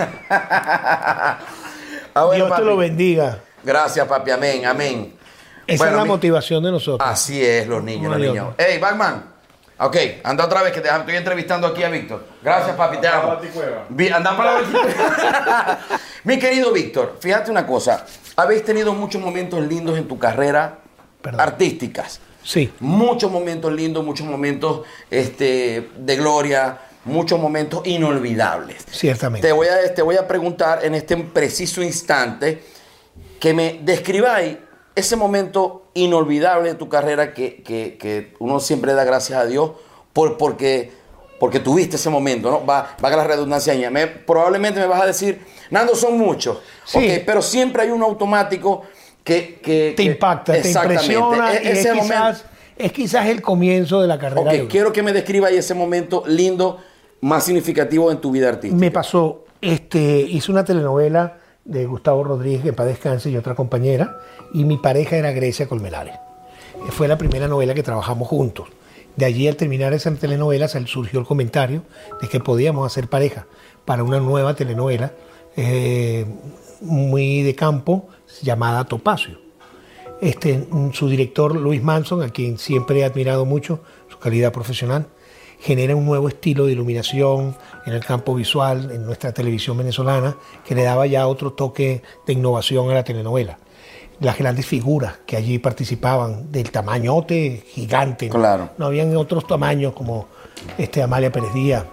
Ah, bueno, Dios te papi. lo bendiga. Gracias, papi. Amén, amén. Esa Bueno, es la mi- motivación de nosotros. Así es, los niños, los Ay, Dios niños. mío. Hey, Batman. Ok, anda otra vez que te estoy entrevistando aquí a Víctor. Gracias, papi, te amo. Para la Baticueva. Vi- Anda para la Baticueva. Mi querido Víctor, fíjate una cosa. Habéis tenido muchos momentos lindos en tu carrera Perdón. artísticas. Sí. Muchos momentos lindos, muchos momentos este, de gloria, muchos momentos inolvidables. Ciertamente. Te voy, a, te voy a preguntar en este preciso instante que me describáis ese momento inolvidable de tu carrera que, que- que uno siempre da gracias a Dios por, porque, porque tuviste ese momento, ¿no? Va, va a la redundancia ahí. Me- probablemente me vas a decir, Nando, son muchos. Sí. Ok, pero siempre hay uno automático que... que Te que- impacta, te exactamente. impresiona E- y es ese momento- quizás, es quizás el comienzo de la carrera. Ok, de uno. quiero que me describa ahí ese momento lindo, más significativo en tu vida artística. Me pasó, este, hice una telenovela de Gustavo Rodríguez, que en paz descanse, y otra compañera, y mi pareja era Grecia Colmenares. Fue la primera novela que trabajamos juntos. De allí, al terminar esa telenovela, sal- surgió el comentario de que podíamos hacer pareja para una nueva telenovela eh, muy de campo llamada Topacio. Este, su director, Luis Manson, a quien siempre he admirado mucho, su calidad profesional, genera un nuevo estilo de iluminación en el campo visual, en nuestra televisión venezolana, que le daba ya otro toque de innovación a la telenovela. Las grandes figuras que allí participaban, del tamañote gigante. ¿no? Claro. No habían otros tamaños como este, Amalia Pérez Díaz,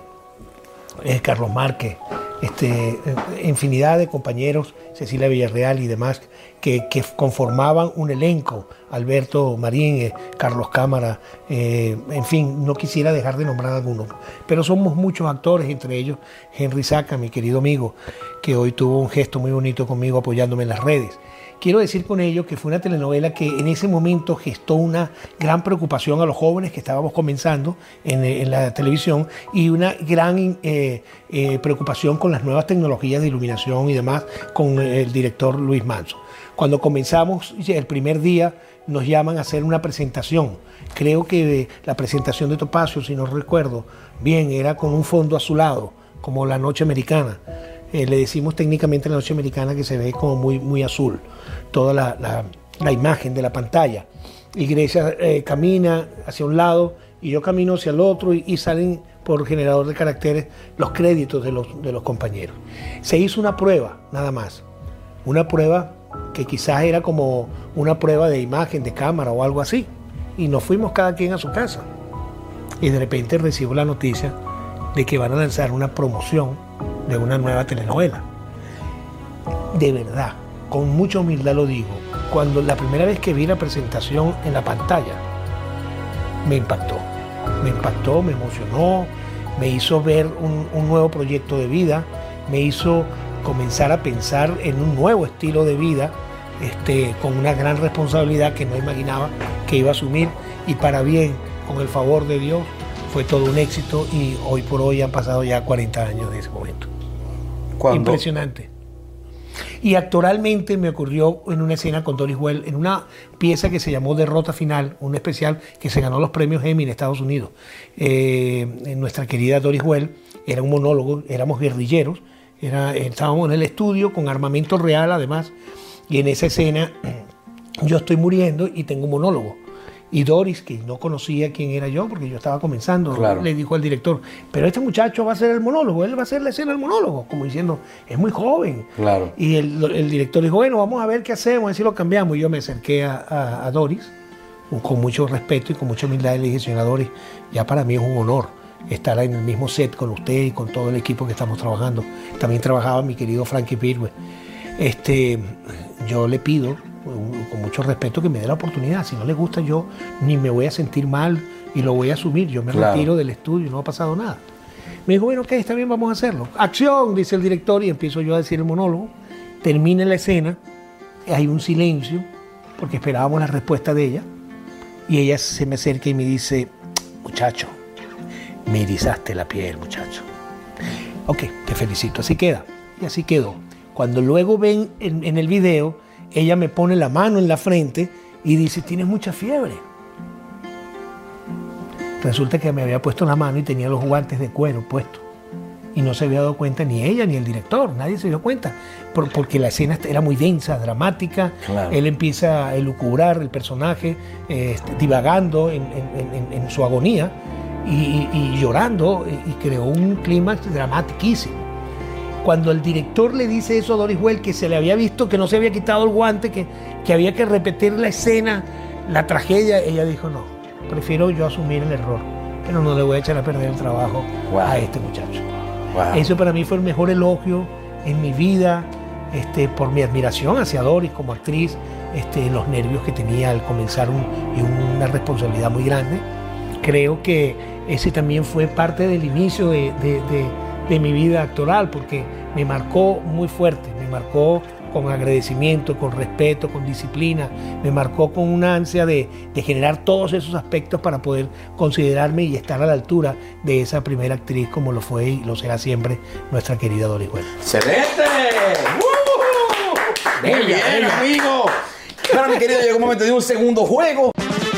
eh, Carlos Márquez, este, eh, infinidad de compañeros, Cecilia Villarreal y demás, que, que conformaban un elenco. Alberto Marín, eh, Carlos Cámara, eh, en fin, no quisiera dejar de nombrar algunos. Pero somos muchos actores, entre ellos Henry Saca, mi querido amigo, que hoy tuvo un gesto muy bonito conmigo apoyándome en las redes. Quiero decir con ello que fue una telenovela que en ese momento gestó una gran preocupación a los jóvenes que estábamos comenzando en, en la televisión y una gran eh, eh, preocupación con las nuevas tecnologías de iluminación y demás con el director Luis Manso. Cuando comenzamos el primer día nos llaman a hacer una presentación. Creo que la presentación de Topacio, si no recuerdo bien, era con un fondo azulado, como la noche americana. Eh, le decimos técnicamente la noche americana que se ve como muy, muy azul, toda la, la, la imagen de la pantalla. Y Grecia eh, camina hacia un lado y yo camino hacia el otro y, y salen por generador de caracteres los créditos de los, de los compañeros. Se hizo una prueba, nada más. Una prueba que quizás era como una prueba de imagen, de cámara o algo así. Y nos fuimos cada quien a su casa. Y de repente recibo la noticia de que van a lanzar una promoción de una nueva telenovela. De verdad, con mucha humildad lo digo, cuando la primera vez que vi la presentación en la pantalla, me impactó. Me impactó, me emocionó, me hizo ver un, un nuevo proyecto de vida, me hizo comenzar a pensar en un nuevo estilo de vida, este, con una gran responsabilidad que no imaginaba que iba a asumir, y para bien, con el favor de Dios, fue todo un éxito y hoy por hoy han pasado ya cuarenta años de ese momento. Cuando- Impresionante. Y actoralmente me ocurrió en una escena con Doris Well, en una pieza que se llamó Derrota Final, un especial que se ganó los premios Emmy en Estados Unidos. Eh, nuestra querida Doris Well era un monólogo, éramos guerrilleros, era, estábamos en el estudio con armamento real además, y en esa escena yo estoy muriendo y tengo un monólogo. Y Doris, que no conocía quién era yo, porque yo estaba comenzando, claro, le dijo al director, pero este muchacho va a hacer el monólogo, él va a hacer la escena del monólogo, como diciendo, es muy joven. Claro. Y el, el director dijo, bueno, vamos a ver qué hacemos, a ver si lo cambiamos. Y yo me acerqué a, a, a Doris, con mucho respeto y con mucha humildad, y le dije, señora Doris, ya para mí es un honor estar en el mismo set con usted y con todo el equipo que estamos trabajando. También trabajaba mi querido Frankie Pirwe. Este, yo le pido, con mucho respeto, que me dé la oportunidad. Si no le gusta, yo ni me voy a sentir mal y lo voy a asumir. Yo me claro. retiro del estudio, no ha pasado nada. Me dijo, bueno, ok, está bien, vamos a hacerlo. Acción, dice el director, y empiezo yo a decir el monólogo. Termina la escena, hay un silencio, porque esperábamos la respuesta de ella, y ella se me acerca y me dice, muchacho, me erizaste la piel, muchacho. Ok, te felicito, así queda. Y así quedó. Cuando luego ven en, en el video, ella me pone la mano en la frente y dice, tienes mucha fiebre. Resulta que me había puesto la mano y tenía los guantes de cuero puestos. Y no se había dado cuenta ni ella ni el director, nadie se dio cuenta. Por, porque la escena era muy densa, dramática. Claro. Él empieza a elucubrar el personaje, eh, divagando en, en, en, en su agonía y, y, y llorando, y creó un clímax dramatiquísimo. Cuando el director le dice eso a Doris Well, que se le había visto que no se había quitado el guante, que, que había que repetir la escena, la tragedia, ella dijo, no, prefiero yo asumir el error, pero no le voy a echar a perder el trabajo wow. a este muchacho. Wow. Eso para mí fue el mejor elogio en mi vida, este, por mi admiración hacia Doris como actriz, este, los nervios que tenía al comenzar un, y una responsabilidad muy grande. Creo que ese también fue parte del inicio de, de, de de mi vida actoral, porque me marcó muy fuerte, me marcó con agradecimiento, con respeto, con disciplina, me marcó con una ansia de, de generar todos esos aspectos para poder considerarme y estar a la altura de esa primera actriz como lo fue y lo será siempre nuestra querida Doris Well. ¡Excelente! ¡Uh! Muy bien, bella. Amigo. Bueno, mi querido, llegó un momento de un segundo juego.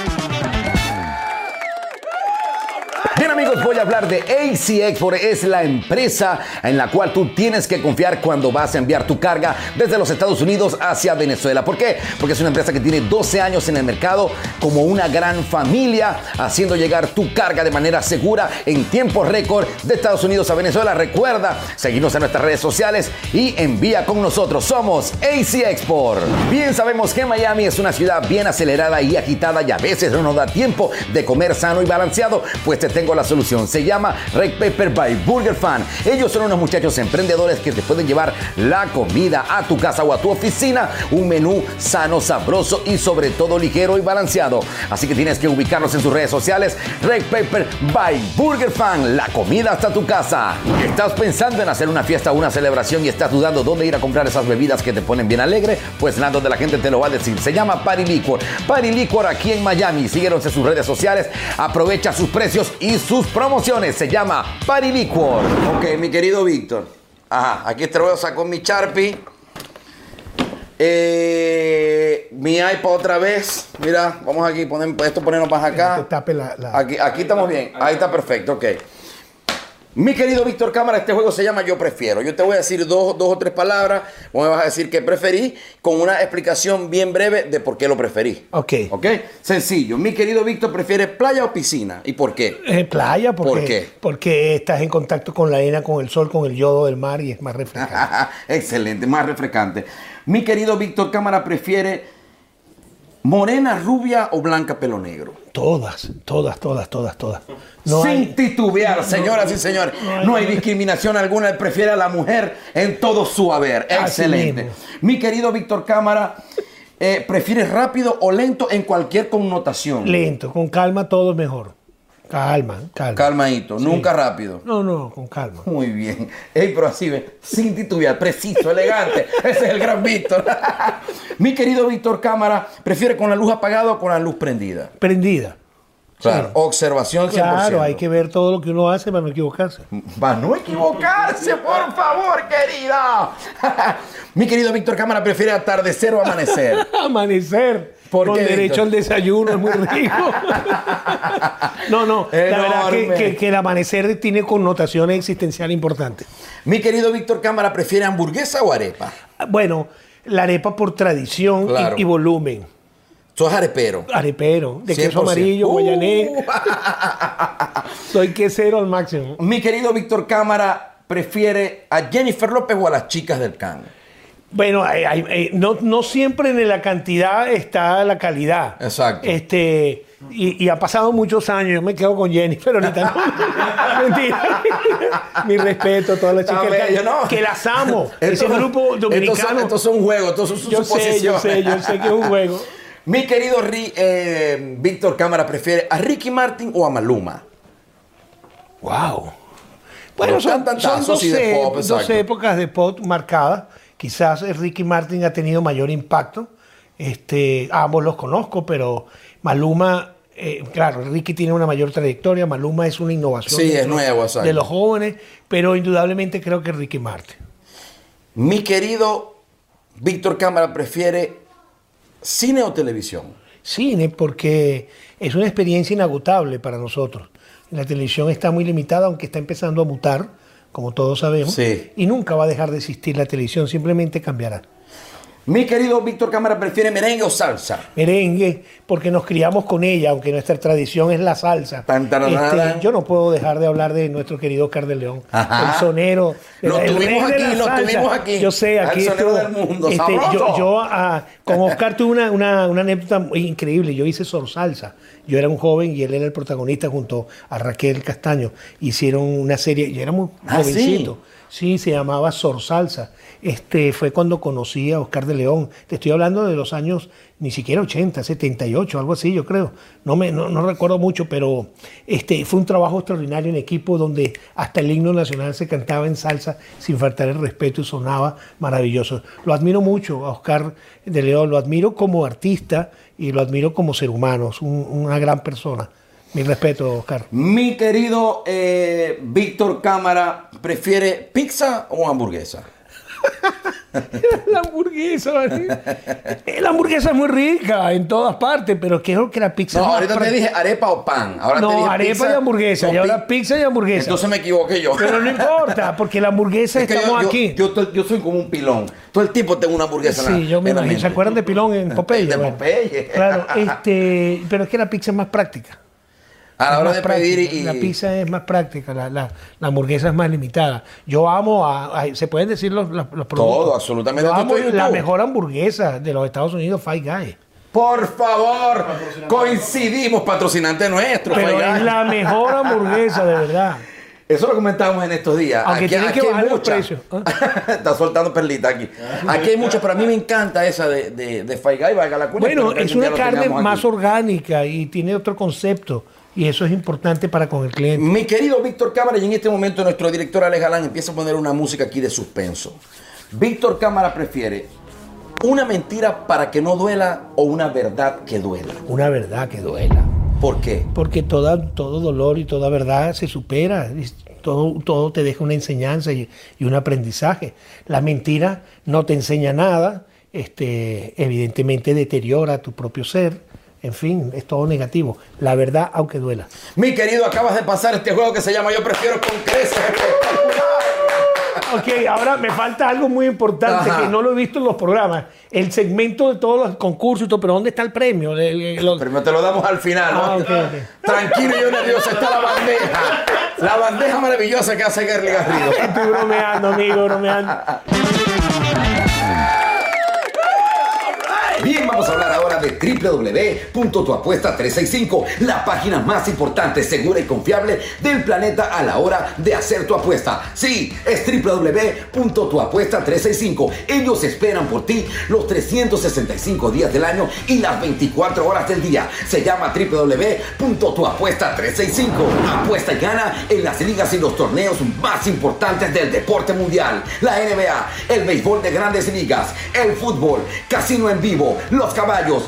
Bien, amigos, voy a hablar de A C Export. Es la empresa en la cual tú tienes que confiar cuando vas a enviar tu carga desde los Estados Unidos hacia Venezuela. ¿Por qué? Porque es una empresa que tiene doce años en el mercado como una gran familia, haciendo llegar tu carga de manera segura en tiempo récord de Estados Unidos a Venezuela. Recuerda seguirnos en nuestras redes sociales y envía con nosotros. Somos A C Export. Bien, sabemos que Miami es una ciudad bien acelerada y agitada, y a veces no nos da tiempo de comer sano y balanceado. Pues te tengo la solución. Se llama Red Pepper by Burger Fan. Ellos son unos muchachos emprendedores que te pueden llevar la comida a tu casa o a tu oficina. Un menú sano, sabroso y sobre todo ligero y balanceado. Así que tienes que ubicarlos en sus redes sociales. Red Pepper by Burger Fan. La comida hasta tu casa. ¿Estás pensando en hacer una fiesta o una celebración y estás dudando dónde ir a comprar esas bebidas que te ponen bien alegre? Pues nada, donde la gente te lo va a decir. Se llama Party Liquor. Party Liquor aquí en Miami. Síguenos en sus redes sociales. Aprovecha sus precios y sus promociones. Se llama Party Liquor. Ok, mi querido Víctor. Ajá, aquí te lo voy a sacar con mi Sharpie. Eh, mi iPad otra vez. Mira, vamos aquí, poner, esto ponernos más acá. La, la... Aquí, aquí estamos bien. Ahí está perfecto, ok. Mi querido Víctor Cámara, este juego se llama Yo Prefiero. Yo te voy a decir dos, dos o tres palabras. Vos me vas a decir qué preferí, con una explicación bien breve de por qué lo preferí. Ok. Ok. Sencillo. Mi querido Víctor, ¿prefiere playa o piscina? ¿Y por qué? Eh, playa, porque, ¿por qué? Porque estás en contacto con la arena, con el sol, con el yodo del mar y es más refrescante. Excelente, más refrescante. Mi querido Víctor Cámara, ¿prefiere morena, rubia o blanca, pelo negro? Todas, todas, todas, todas, todas. No Sin hay... titubear, señoras no, y señores. No hay, no hay discriminación alguna. Él prefiere a la mujer en todo su haber. Excelente. Mi querido Víctor Cámara, eh, ¿prefiere rápido o lento en cualquier connotación? Lento, con calma todo es mejor. Calma, calma. Calmadito, sí. Nunca rápido. No, no, con calma. Muy bien. Ey, pero así ve, sin titubear, preciso, elegante. Ese es el gran Víctor. Mi querido Víctor Cámara, ¿prefiere con la luz apagada o con la luz prendida? Prendida. Claro, Sí. observación cien por ciento. Claro, hay que ver todo lo que uno hace para no equivocarse. Para no equivocarse, por favor, querida. Mi querido Víctor Cámara, ¿prefiere atardecer o amanecer? Amanecer. ¿Por con qué, derecho Víctor? al desayuno, es muy rico. no, no, la verdad que, Enorme. que- que el amanecer tiene connotaciones existenciales importantes. Mi querido Víctor Cámara, ¿prefiere hamburguesa o arepa? Bueno, la arepa por tradición y- Claro. y, volumen. Sos arepero. Arepero, de cien queso por ciento. amarillo, Uh. guayanés. Soy quesero al máximo. Mi querido Víctor Cámara, ¿prefiere a Jennifer López o a las chicas del can? Bueno, hay- hay- hay- no, no siempre en la cantidad está la calidad. Exacto. Este, y, y ha pasado muchos años, yo me quedo con Jennifer ahorita. No, mentira. Mi respeto a todas las Está chicas del bello, can, ¿no? que las amo. Ese Estos- grupo dominicano. Estos son, estos son juegos, estos son sus yo sé, yo suposiciones. sé, yo sé que es un juego. Mi querido Ri- eh, Víctor Cámara, ¿prefiere a Ricky Martin o a Maluma? Wow. Bueno, Bueno, son, cantantazos son dos, y de e- pop, dos exacto. épocas de pop marcadas. Quizás eh, Ricky Martin ha tenido mayor impacto. Este, ambos los conozco, pero Maluma, eh, claro, Ricky tiene una mayor trayectoria. Maluma es una innovación Sí, es dentro nuevo, exacto. de los jóvenes, pero indudablemente creo que Ricky Martin. Mi querido Víctor Cámara, ¿prefiere cine o televisión? Cine, porque es una experiencia inagotable para nosotros. La televisión está muy limitada, aunque está empezando a mutar, como todos sabemos, Sí. y nunca va a dejar de existir la televisión, simplemente cambiará. Mi querido Víctor Cámara, ¿prefiere merengue o salsa? Merengue, porque nos criamos con ella, aunque nuestra tradición es la salsa. Tan, tan, tan, tan. Este, yo no puedo dejar de hablar de nuestro querido Oscar de León, Ajá. el sonero. Lo el tuvimos rey de aquí, la lo salsa. tuvimos aquí. Yo sé, El aquí sonero estuvo. del mundo, Este, sabroso. yo yo ah, con Oscar tuve una, una, una anécdota muy increíble. Yo hice Sor Salsa. Yo era un joven y él era el protagonista junto a Raquel Castaño. Hicieron una serie, yo era muy Ah, jovencito. Sí, se llamaba Sor Salsa. Este, fue cuando conocí a Oscar de León. Te estoy hablando de los años ni siquiera ochenta, setenta y ocho, algo así, yo creo. No me no, no recuerdo mucho, pero este, fue un trabajo extraordinario en equipo donde hasta el himno nacional se cantaba en salsa sin faltar el respeto y sonaba maravilloso. Lo admiro mucho a Oscar de León, lo admiro como artista y lo admiro como ser humano, es un- una gran persona. Mi respeto, Oscar. Mi querido eh, Víctor Cámara, ¿prefiere pizza o hamburguesa? La hamburguesa, ¿vale? La hamburguesa es muy rica en todas partes, pero creo que la pizza No, es más ahorita te práctica. dije arepa o pan. Ahora te No, dije arepa pizza y hamburguesa, o y ahora pi- pizza y hamburguesa. Entonces me equivoqué yo. Pero no importa, porque la hamburguesa Es que yo- estamos yo, aquí. Yo, to- yo soy como un pilón. Todo el tiempo tengo una hamburguesa en la- Sí, yo me en la imagino. ¿Se mente. acuerdan de Pilón en Popeye? De Bueno, Popeye. Claro, este, pero es que la pizza es más práctica. A la Es hora más de pedir práctica. y... La pizza es más práctica, la, la- la hamburguesa es más limitada. Yo amo, a, a- se pueden decir los, los, los productos. Todo, absolutamente Yo todo amo en YouTube. la mejor hamburguesa de los Estados Unidos, Five Guys. Por favor, coincidimos, patrocinante nuestro. Pero Faigal. es la mejor hamburguesa, de verdad. Eso lo comentábamos en estos días. Aunque tienen que hay bajar los muchas. precios. Está soltando perlitas aquí. Aquí hay muchas, pero a mí me encanta esa de, de, de Five Guys, valga la cuña, Bueno, pero que es algún día una lo carne tengamos más aquí. orgánica y tiene otro concepto. Y eso es importante para con el cliente. Mi querido Víctor Cámara, y en este momento nuestro director Alex Galán empieza a poner una música aquí de suspenso. Víctor Cámara prefiere una mentira para que no duela o una verdad que duela. Una verdad que duela. ¿Por qué? Porque toda, todo dolor y toda verdad se supera. Y Todo, todo te deja una enseñanza y, y un aprendizaje. La mentira no te enseña nada. Este, evidentemente deteriora tu propio ser. En fin, es todo negativo. La verdad, aunque duela. Mi querido, acabas de pasar este juego que se llama Yo Prefiero con creces. Ok, ahora me falta algo muy importante Ajá. que no lo he visto en los programas. El segmento de todos los concursos y todo, pero ¿dónde está el premio? El- el- los- Pero te lo damos al final, ¿no? Ah, ok, ok. Tranquilo y yo nervioso, está la bandeja. La bandeja maravillosa que hace Gerli Garrido. Estoy bromeando, amigo, bromeando. Bien, vamos a hablar ahora de doble u doble u doble u punto tu apuesta trescientos sesenta y cinco, la página más importante, segura y confiable del planeta a la hora de hacer tu apuesta. Sí, es doble u doble u doble u punto tu apuesta trescientos sesenta y cinco. Ellos esperan por ti los trescientos sesenta y cinco días del año y las veinticuatro horas del día. Se llama doble u doble u doble u punto tu apuesta trescientos sesenta y cinco. Apuesta y gana en las ligas y los torneos más importantes del deporte mundial. La N B A, el béisbol de grandes ligas, el fútbol, casino en vivo, los caballos,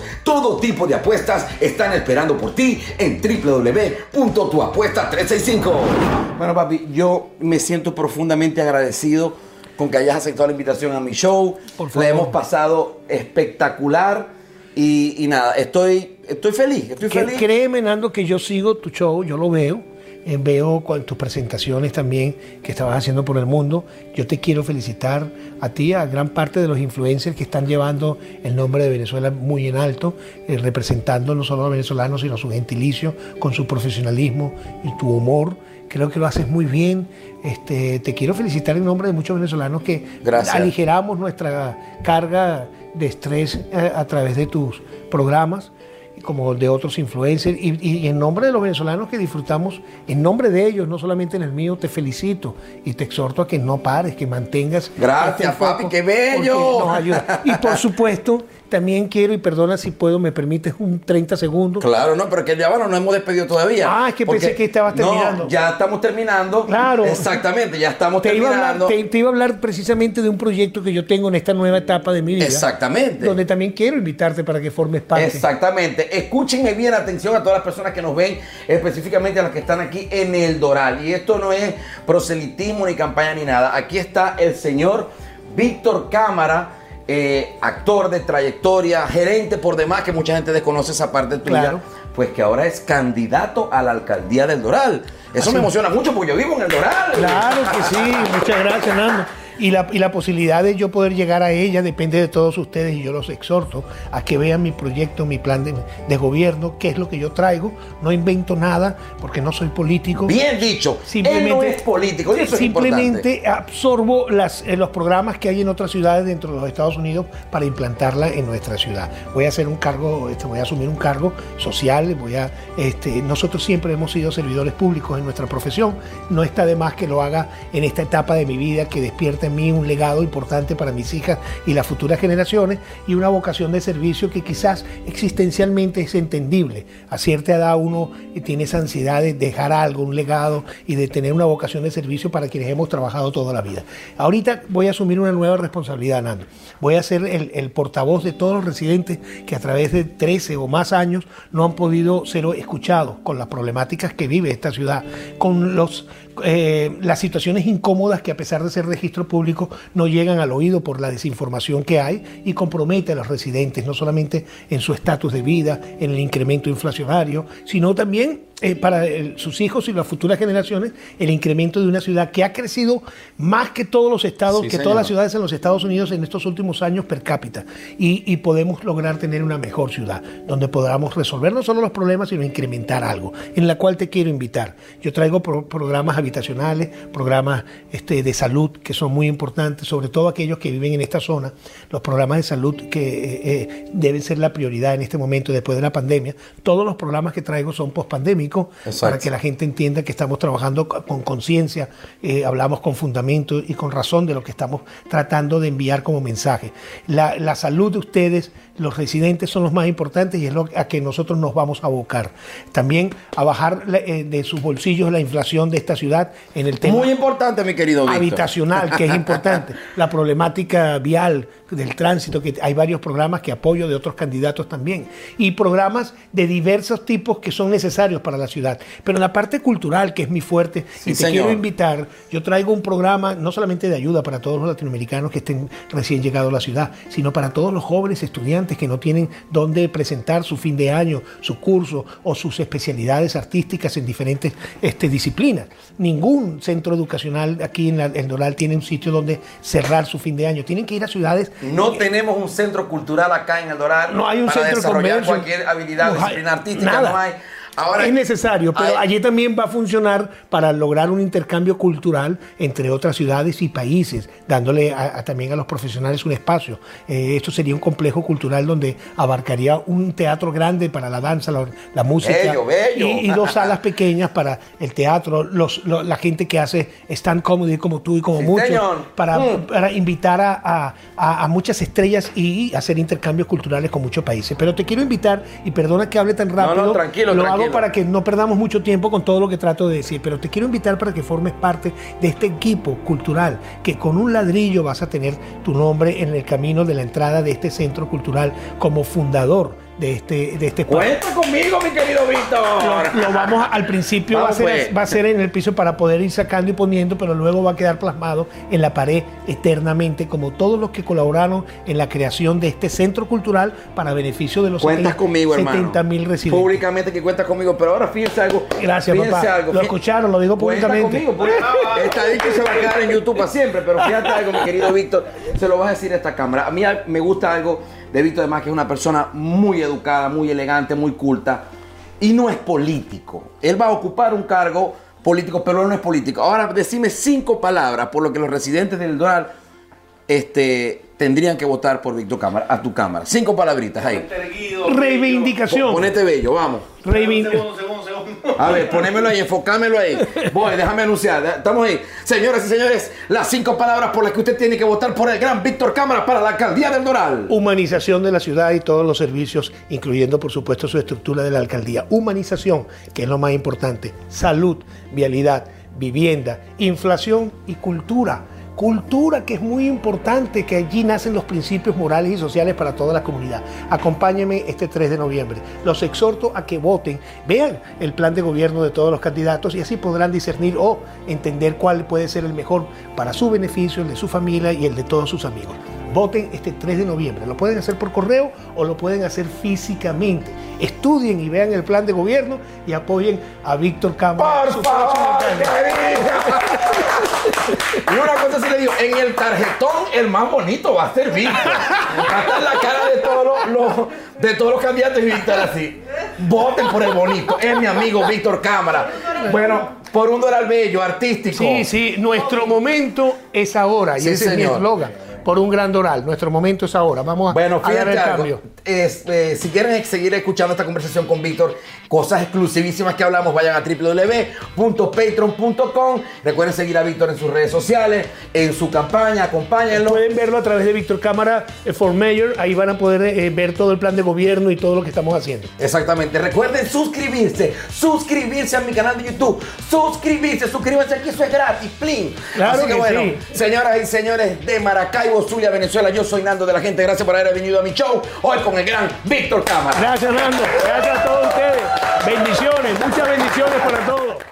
Todo tipo de apuestas están esperando por ti en doble u doble u doble u punto tu apuesta tres seis cinco. Bueno, papi, yo me siento profundamente agradecido con que hayas aceptado la invitación a mi show. Por favor. La hemos pasado espectacular y, y nada, estoy, estoy feliz, estoy Que, feliz. créeme, Nando, que yo sigo tu show, yo lo veo. Eh, veo con tus presentaciones también que estabas haciendo por el mundo. Yo te quiero felicitar a ti, a gran parte de los influencers que están llevando el nombre de Venezuela muy en alto, eh, representando no solo a los venezolanos, sino su gentilicio, con su profesionalismo y tu humor. Creo que lo haces muy bien. Este, te quiero felicitar en nombre de muchos venezolanos que Gracias. aligeramos nuestra carga de estrés eh, a través de tus programas, como de otros influencers, y, y en nombre de los venezolanos que disfrutamos, en nombre de ellos, no solamente en el mío, te felicito y te exhorto a que no pares, que mantengas. Gracias, este foco, papi, qué bello. porque nos ayuda. Y por supuesto, también quiero, y perdona si puedo, me permites un treinta segundos. Claro, no, pero que ya bueno, no hemos despedido todavía. Ah, es que pensé Porque- que estabas terminando. No, ya estamos terminando. Claro. Exactamente, ya estamos Te iba, a terminando. hablar, te, te iba a hablar precisamente de un proyecto que yo tengo en esta nueva etapa de mi vida. Exactamente. Donde también quiero invitarte para que formes parte. Exactamente. Escúchenme bien, atención a todas las personas que nos ven, específicamente a las que están aquí en el Doral. Y esto no es proselitismo ni campaña ni nada. Aquí está el señor Víctor Cámara, eh, actor de trayectoria, gerente por demás, que mucha gente desconoce esa parte tuya. Claro. Pues que ahora es candidato a la alcaldía del Doral. Eso Así. me emociona mucho porque yo vivo en el Doral. Claro que sí, muchas gracias, Nando. Y la, y la posibilidad de yo poder llegar a ella depende de todos ustedes, y yo los exhorto a que vean mi proyecto, mi plan de, de gobierno, qué es lo que yo traigo. No invento nada porque no soy político. Bien dicho. Él no es político y eso es importante. Simplemente absorbo las, eh, los programas que hay en otras ciudades dentro de los Estados Unidos para implantarla en nuestra ciudad. Voy a hacer un cargo, este, voy a asumir un cargo social. Voy a, este, nosotros siempre hemos sido servidores públicos en nuestra profesión. No está de más que lo haga en esta etapa de mi vida, que despierta en mí un legado importante para mis hijas y las futuras generaciones, y una vocación de servicio que quizás existencialmente es entendible. A cierta edad uno tiene esa ansiedad de dejar algo, un legado, y de tener una vocación de servicio para quienes hemos trabajado toda la vida. Ahorita voy a asumir una nueva responsabilidad, Nando. Voy a ser el, el portavoz de todos los residentes que a través de trece o más años no han podido ser escuchados con las problemáticas que vive esta ciudad, con los Eh, las situaciones incómodas que, a pesar de ser registro público, no llegan al oído por la desinformación que hay, y compromete a los residentes no solamente en su estatus de vida, en el incremento inflacionario, sino también eh, para el, sus hijos y las futuras generaciones, el incremento de una ciudad que ha crecido más que todos los estados, Sí, que señor. todas las ciudades en los Estados Unidos en estos últimos años per cápita, y, y podemos lograr tener una mejor ciudad donde podamos resolver no solo los problemas, sino incrementar algo, en la cual te quiero invitar. Yo traigo pro, programas habitacionales, programas este, de salud que son muy importantes, sobre todo aquellos que viven en esta zona. Los programas de salud que eh, eh, deben ser la prioridad en este momento después de la pandemia. Todos los programas que traigo son pospandémicos, para que la gente entienda que estamos trabajando con conciencia, eh, hablamos con fundamento y con razón de lo que estamos tratando de enviar como mensaje. La, la salud de ustedes, los residentes, son los más importantes, y es lo a que nosotros nos vamos a abocar. También a bajar la, eh, de sus bolsillos la inflación de esta ciudad en el tema Muy importante, mi querido Víctor. habitacional, que es importante, la problemática vial del tránsito, que hay varios programas que apoyo de otros candidatos también, y programas de diversos tipos que son necesarios para la ciudad. Pero en la parte cultural, que es mi fuerte, Sí, y te señor. quiero invitar, yo traigo un programa no solamente de ayuda para todos los latinoamericanos que estén recién llegados a la ciudad, sino para todos los jóvenes estudiantes que no tienen dónde presentar su fin de año, su curso o sus especialidades artísticas en diferentes este, disciplinas. Ningún centro educacional aquí en, la, en Doral tiene un sitio donde cerrar su fin de año. Tienen que ir a ciudades. No tenemos un centro cultural acá en el Doral. No hay un para centro desarrollar comercio. cualquier habilidad, No hay disciplina artística, nada. no hay. Ahora, es necesario, pero hay- allí también va a funcionar para lograr un intercambio cultural entre otras ciudades y países, dándole a, a, también a los profesionales un espacio. Eh, esto sería un complejo cultural donde abarcaría un teatro grande para la danza, la, la música, Bello, bello. Y, y dos salas pequeñas para el teatro, los, lo- la gente que hace stand comedy como tú y como Sí, muchos, señor. para, Mm. para invitar a, a- a- a muchas estrellas y hacer intercambios culturales con muchos países. Pero te quiero invitar, y perdona que hable tan rápido, no, tranquilo, lo tranquilo. hago para que no perdamos mucho tiempo con todo lo que trato de decir, pero te quiero invitar para que formes parte de este equipo cultural, que con un ladrillo vas a tener tu nombre en el camino de la entrada de este centro cultural como fundador de este, de este Cuenta conmigo, mi querido Víctor. Lo, lo vamos a, al principio va a, Vamos, ser, pues. va a ser en el piso para poder ir sacando y poniendo, pero luego va a quedar plasmado en la pared eternamente, como todos los que colaboraron en la creación de este centro cultural para beneficio de los Cuentas conmigo, hermano. setenta mil residentes. Públicamente que cuentas conmigo, pero ahora fíjense algo. Gracias, fíjense papá. Algo. Lo escucharon, lo digo Cuenta públicamente. conmigo, porque esta dicha se va a quedar en YouTube para siempre, pero fíjate algo, mi querido Víctor, se lo vas a decir a esta cámara. A mí me gusta algo de Víctor, además, que es una persona muy educada, muy elegante, muy culta, y no es político. Él va a ocupar un cargo político, pero él no es político. Ahora, decime cinco palabras por lo que los residentes del Doral este, tendrían que votar por Víctor Cámara, a tu cámara. Cinco palabritas ahí. Reivindicación. Ponete bello, vamos. Reivindicación. Segundo, segundo, segundo. A ver, ponémelo ahí, enfocámelo ahí. Voy, déjame anunciar. Estamos ahí. Señoras y señores, las cinco palabras por las que usted tiene que votar por el gran Víctor Cámara para la alcaldía del Doral. Humanización de la ciudad y todos los servicios, incluyendo por supuesto su estructura de la alcaldía. Humanización, que es lo más importante. Salud, vialidad, vivienda, inflación y cultura. Cultura, que es muy importante, que allí nacen los principios morales y sociales para toda la comunidad. Acompáñenme este tres de noviembre. Los exhorto a que voten, vean el plan de gobierno de todos los candidatos y así podrán discernir o entender cuál puede ser el mejor para su beneficio, el de su familia y el de todos sus amigos. Voten este tres de noviembre. Lo pueden hacer por correo o lo pueden hacer físicamente. Estudien y vean el plan de gobierno y apoyen a Víctor Cámara. Por favor, y una cosa sí le digo, en el tarjetón el más bonito va a ser Víctor. Va a estar la cara de todos los, los- de todos los candidatos y Víctor así. Voten por el bonito. Es mi amigo Víctor Cámara. Bueno, por un Doral bello, artístico. Sí, sí, nuestro momento es ahora. Y Sí, ese es mi señor. eslogan. Por un gran Doral. Nuestro momento es ahora. Vamos a, Bueno, a dar fíjate el algo. cambio. Es, eh, si quieren seguir escuchando esta conversación con Víctor, cosas exclusivísimas que hablamos, vayan a w w w punto patreon punto com. Recuerden seguir a Víctor en sus redes sociales, en su campaña, acompáñenlo. Pueden verlo a través de Víctor Cámara eh, for Mayor. Ahí van a poder eh, ver todo el plan de gobierno y todo lo que estamos haciendo. Exactamente. Recuerden suscribirse, suscribirse a mi canal de YouTube, suscribirse, suscríbanse aquí, eso es gratis, plin. Claro Así que, que bueno, sí. señoras y señores de Maracaibo, Zulia, Venezuela, yo soy Nando de la Gente. Gracias por haber venido a mi show hoy con el gran Víctor Cámara. Gracias, Nando. Gracias a todos ustedes. Bendiciones. Muchas bendiciones para todos.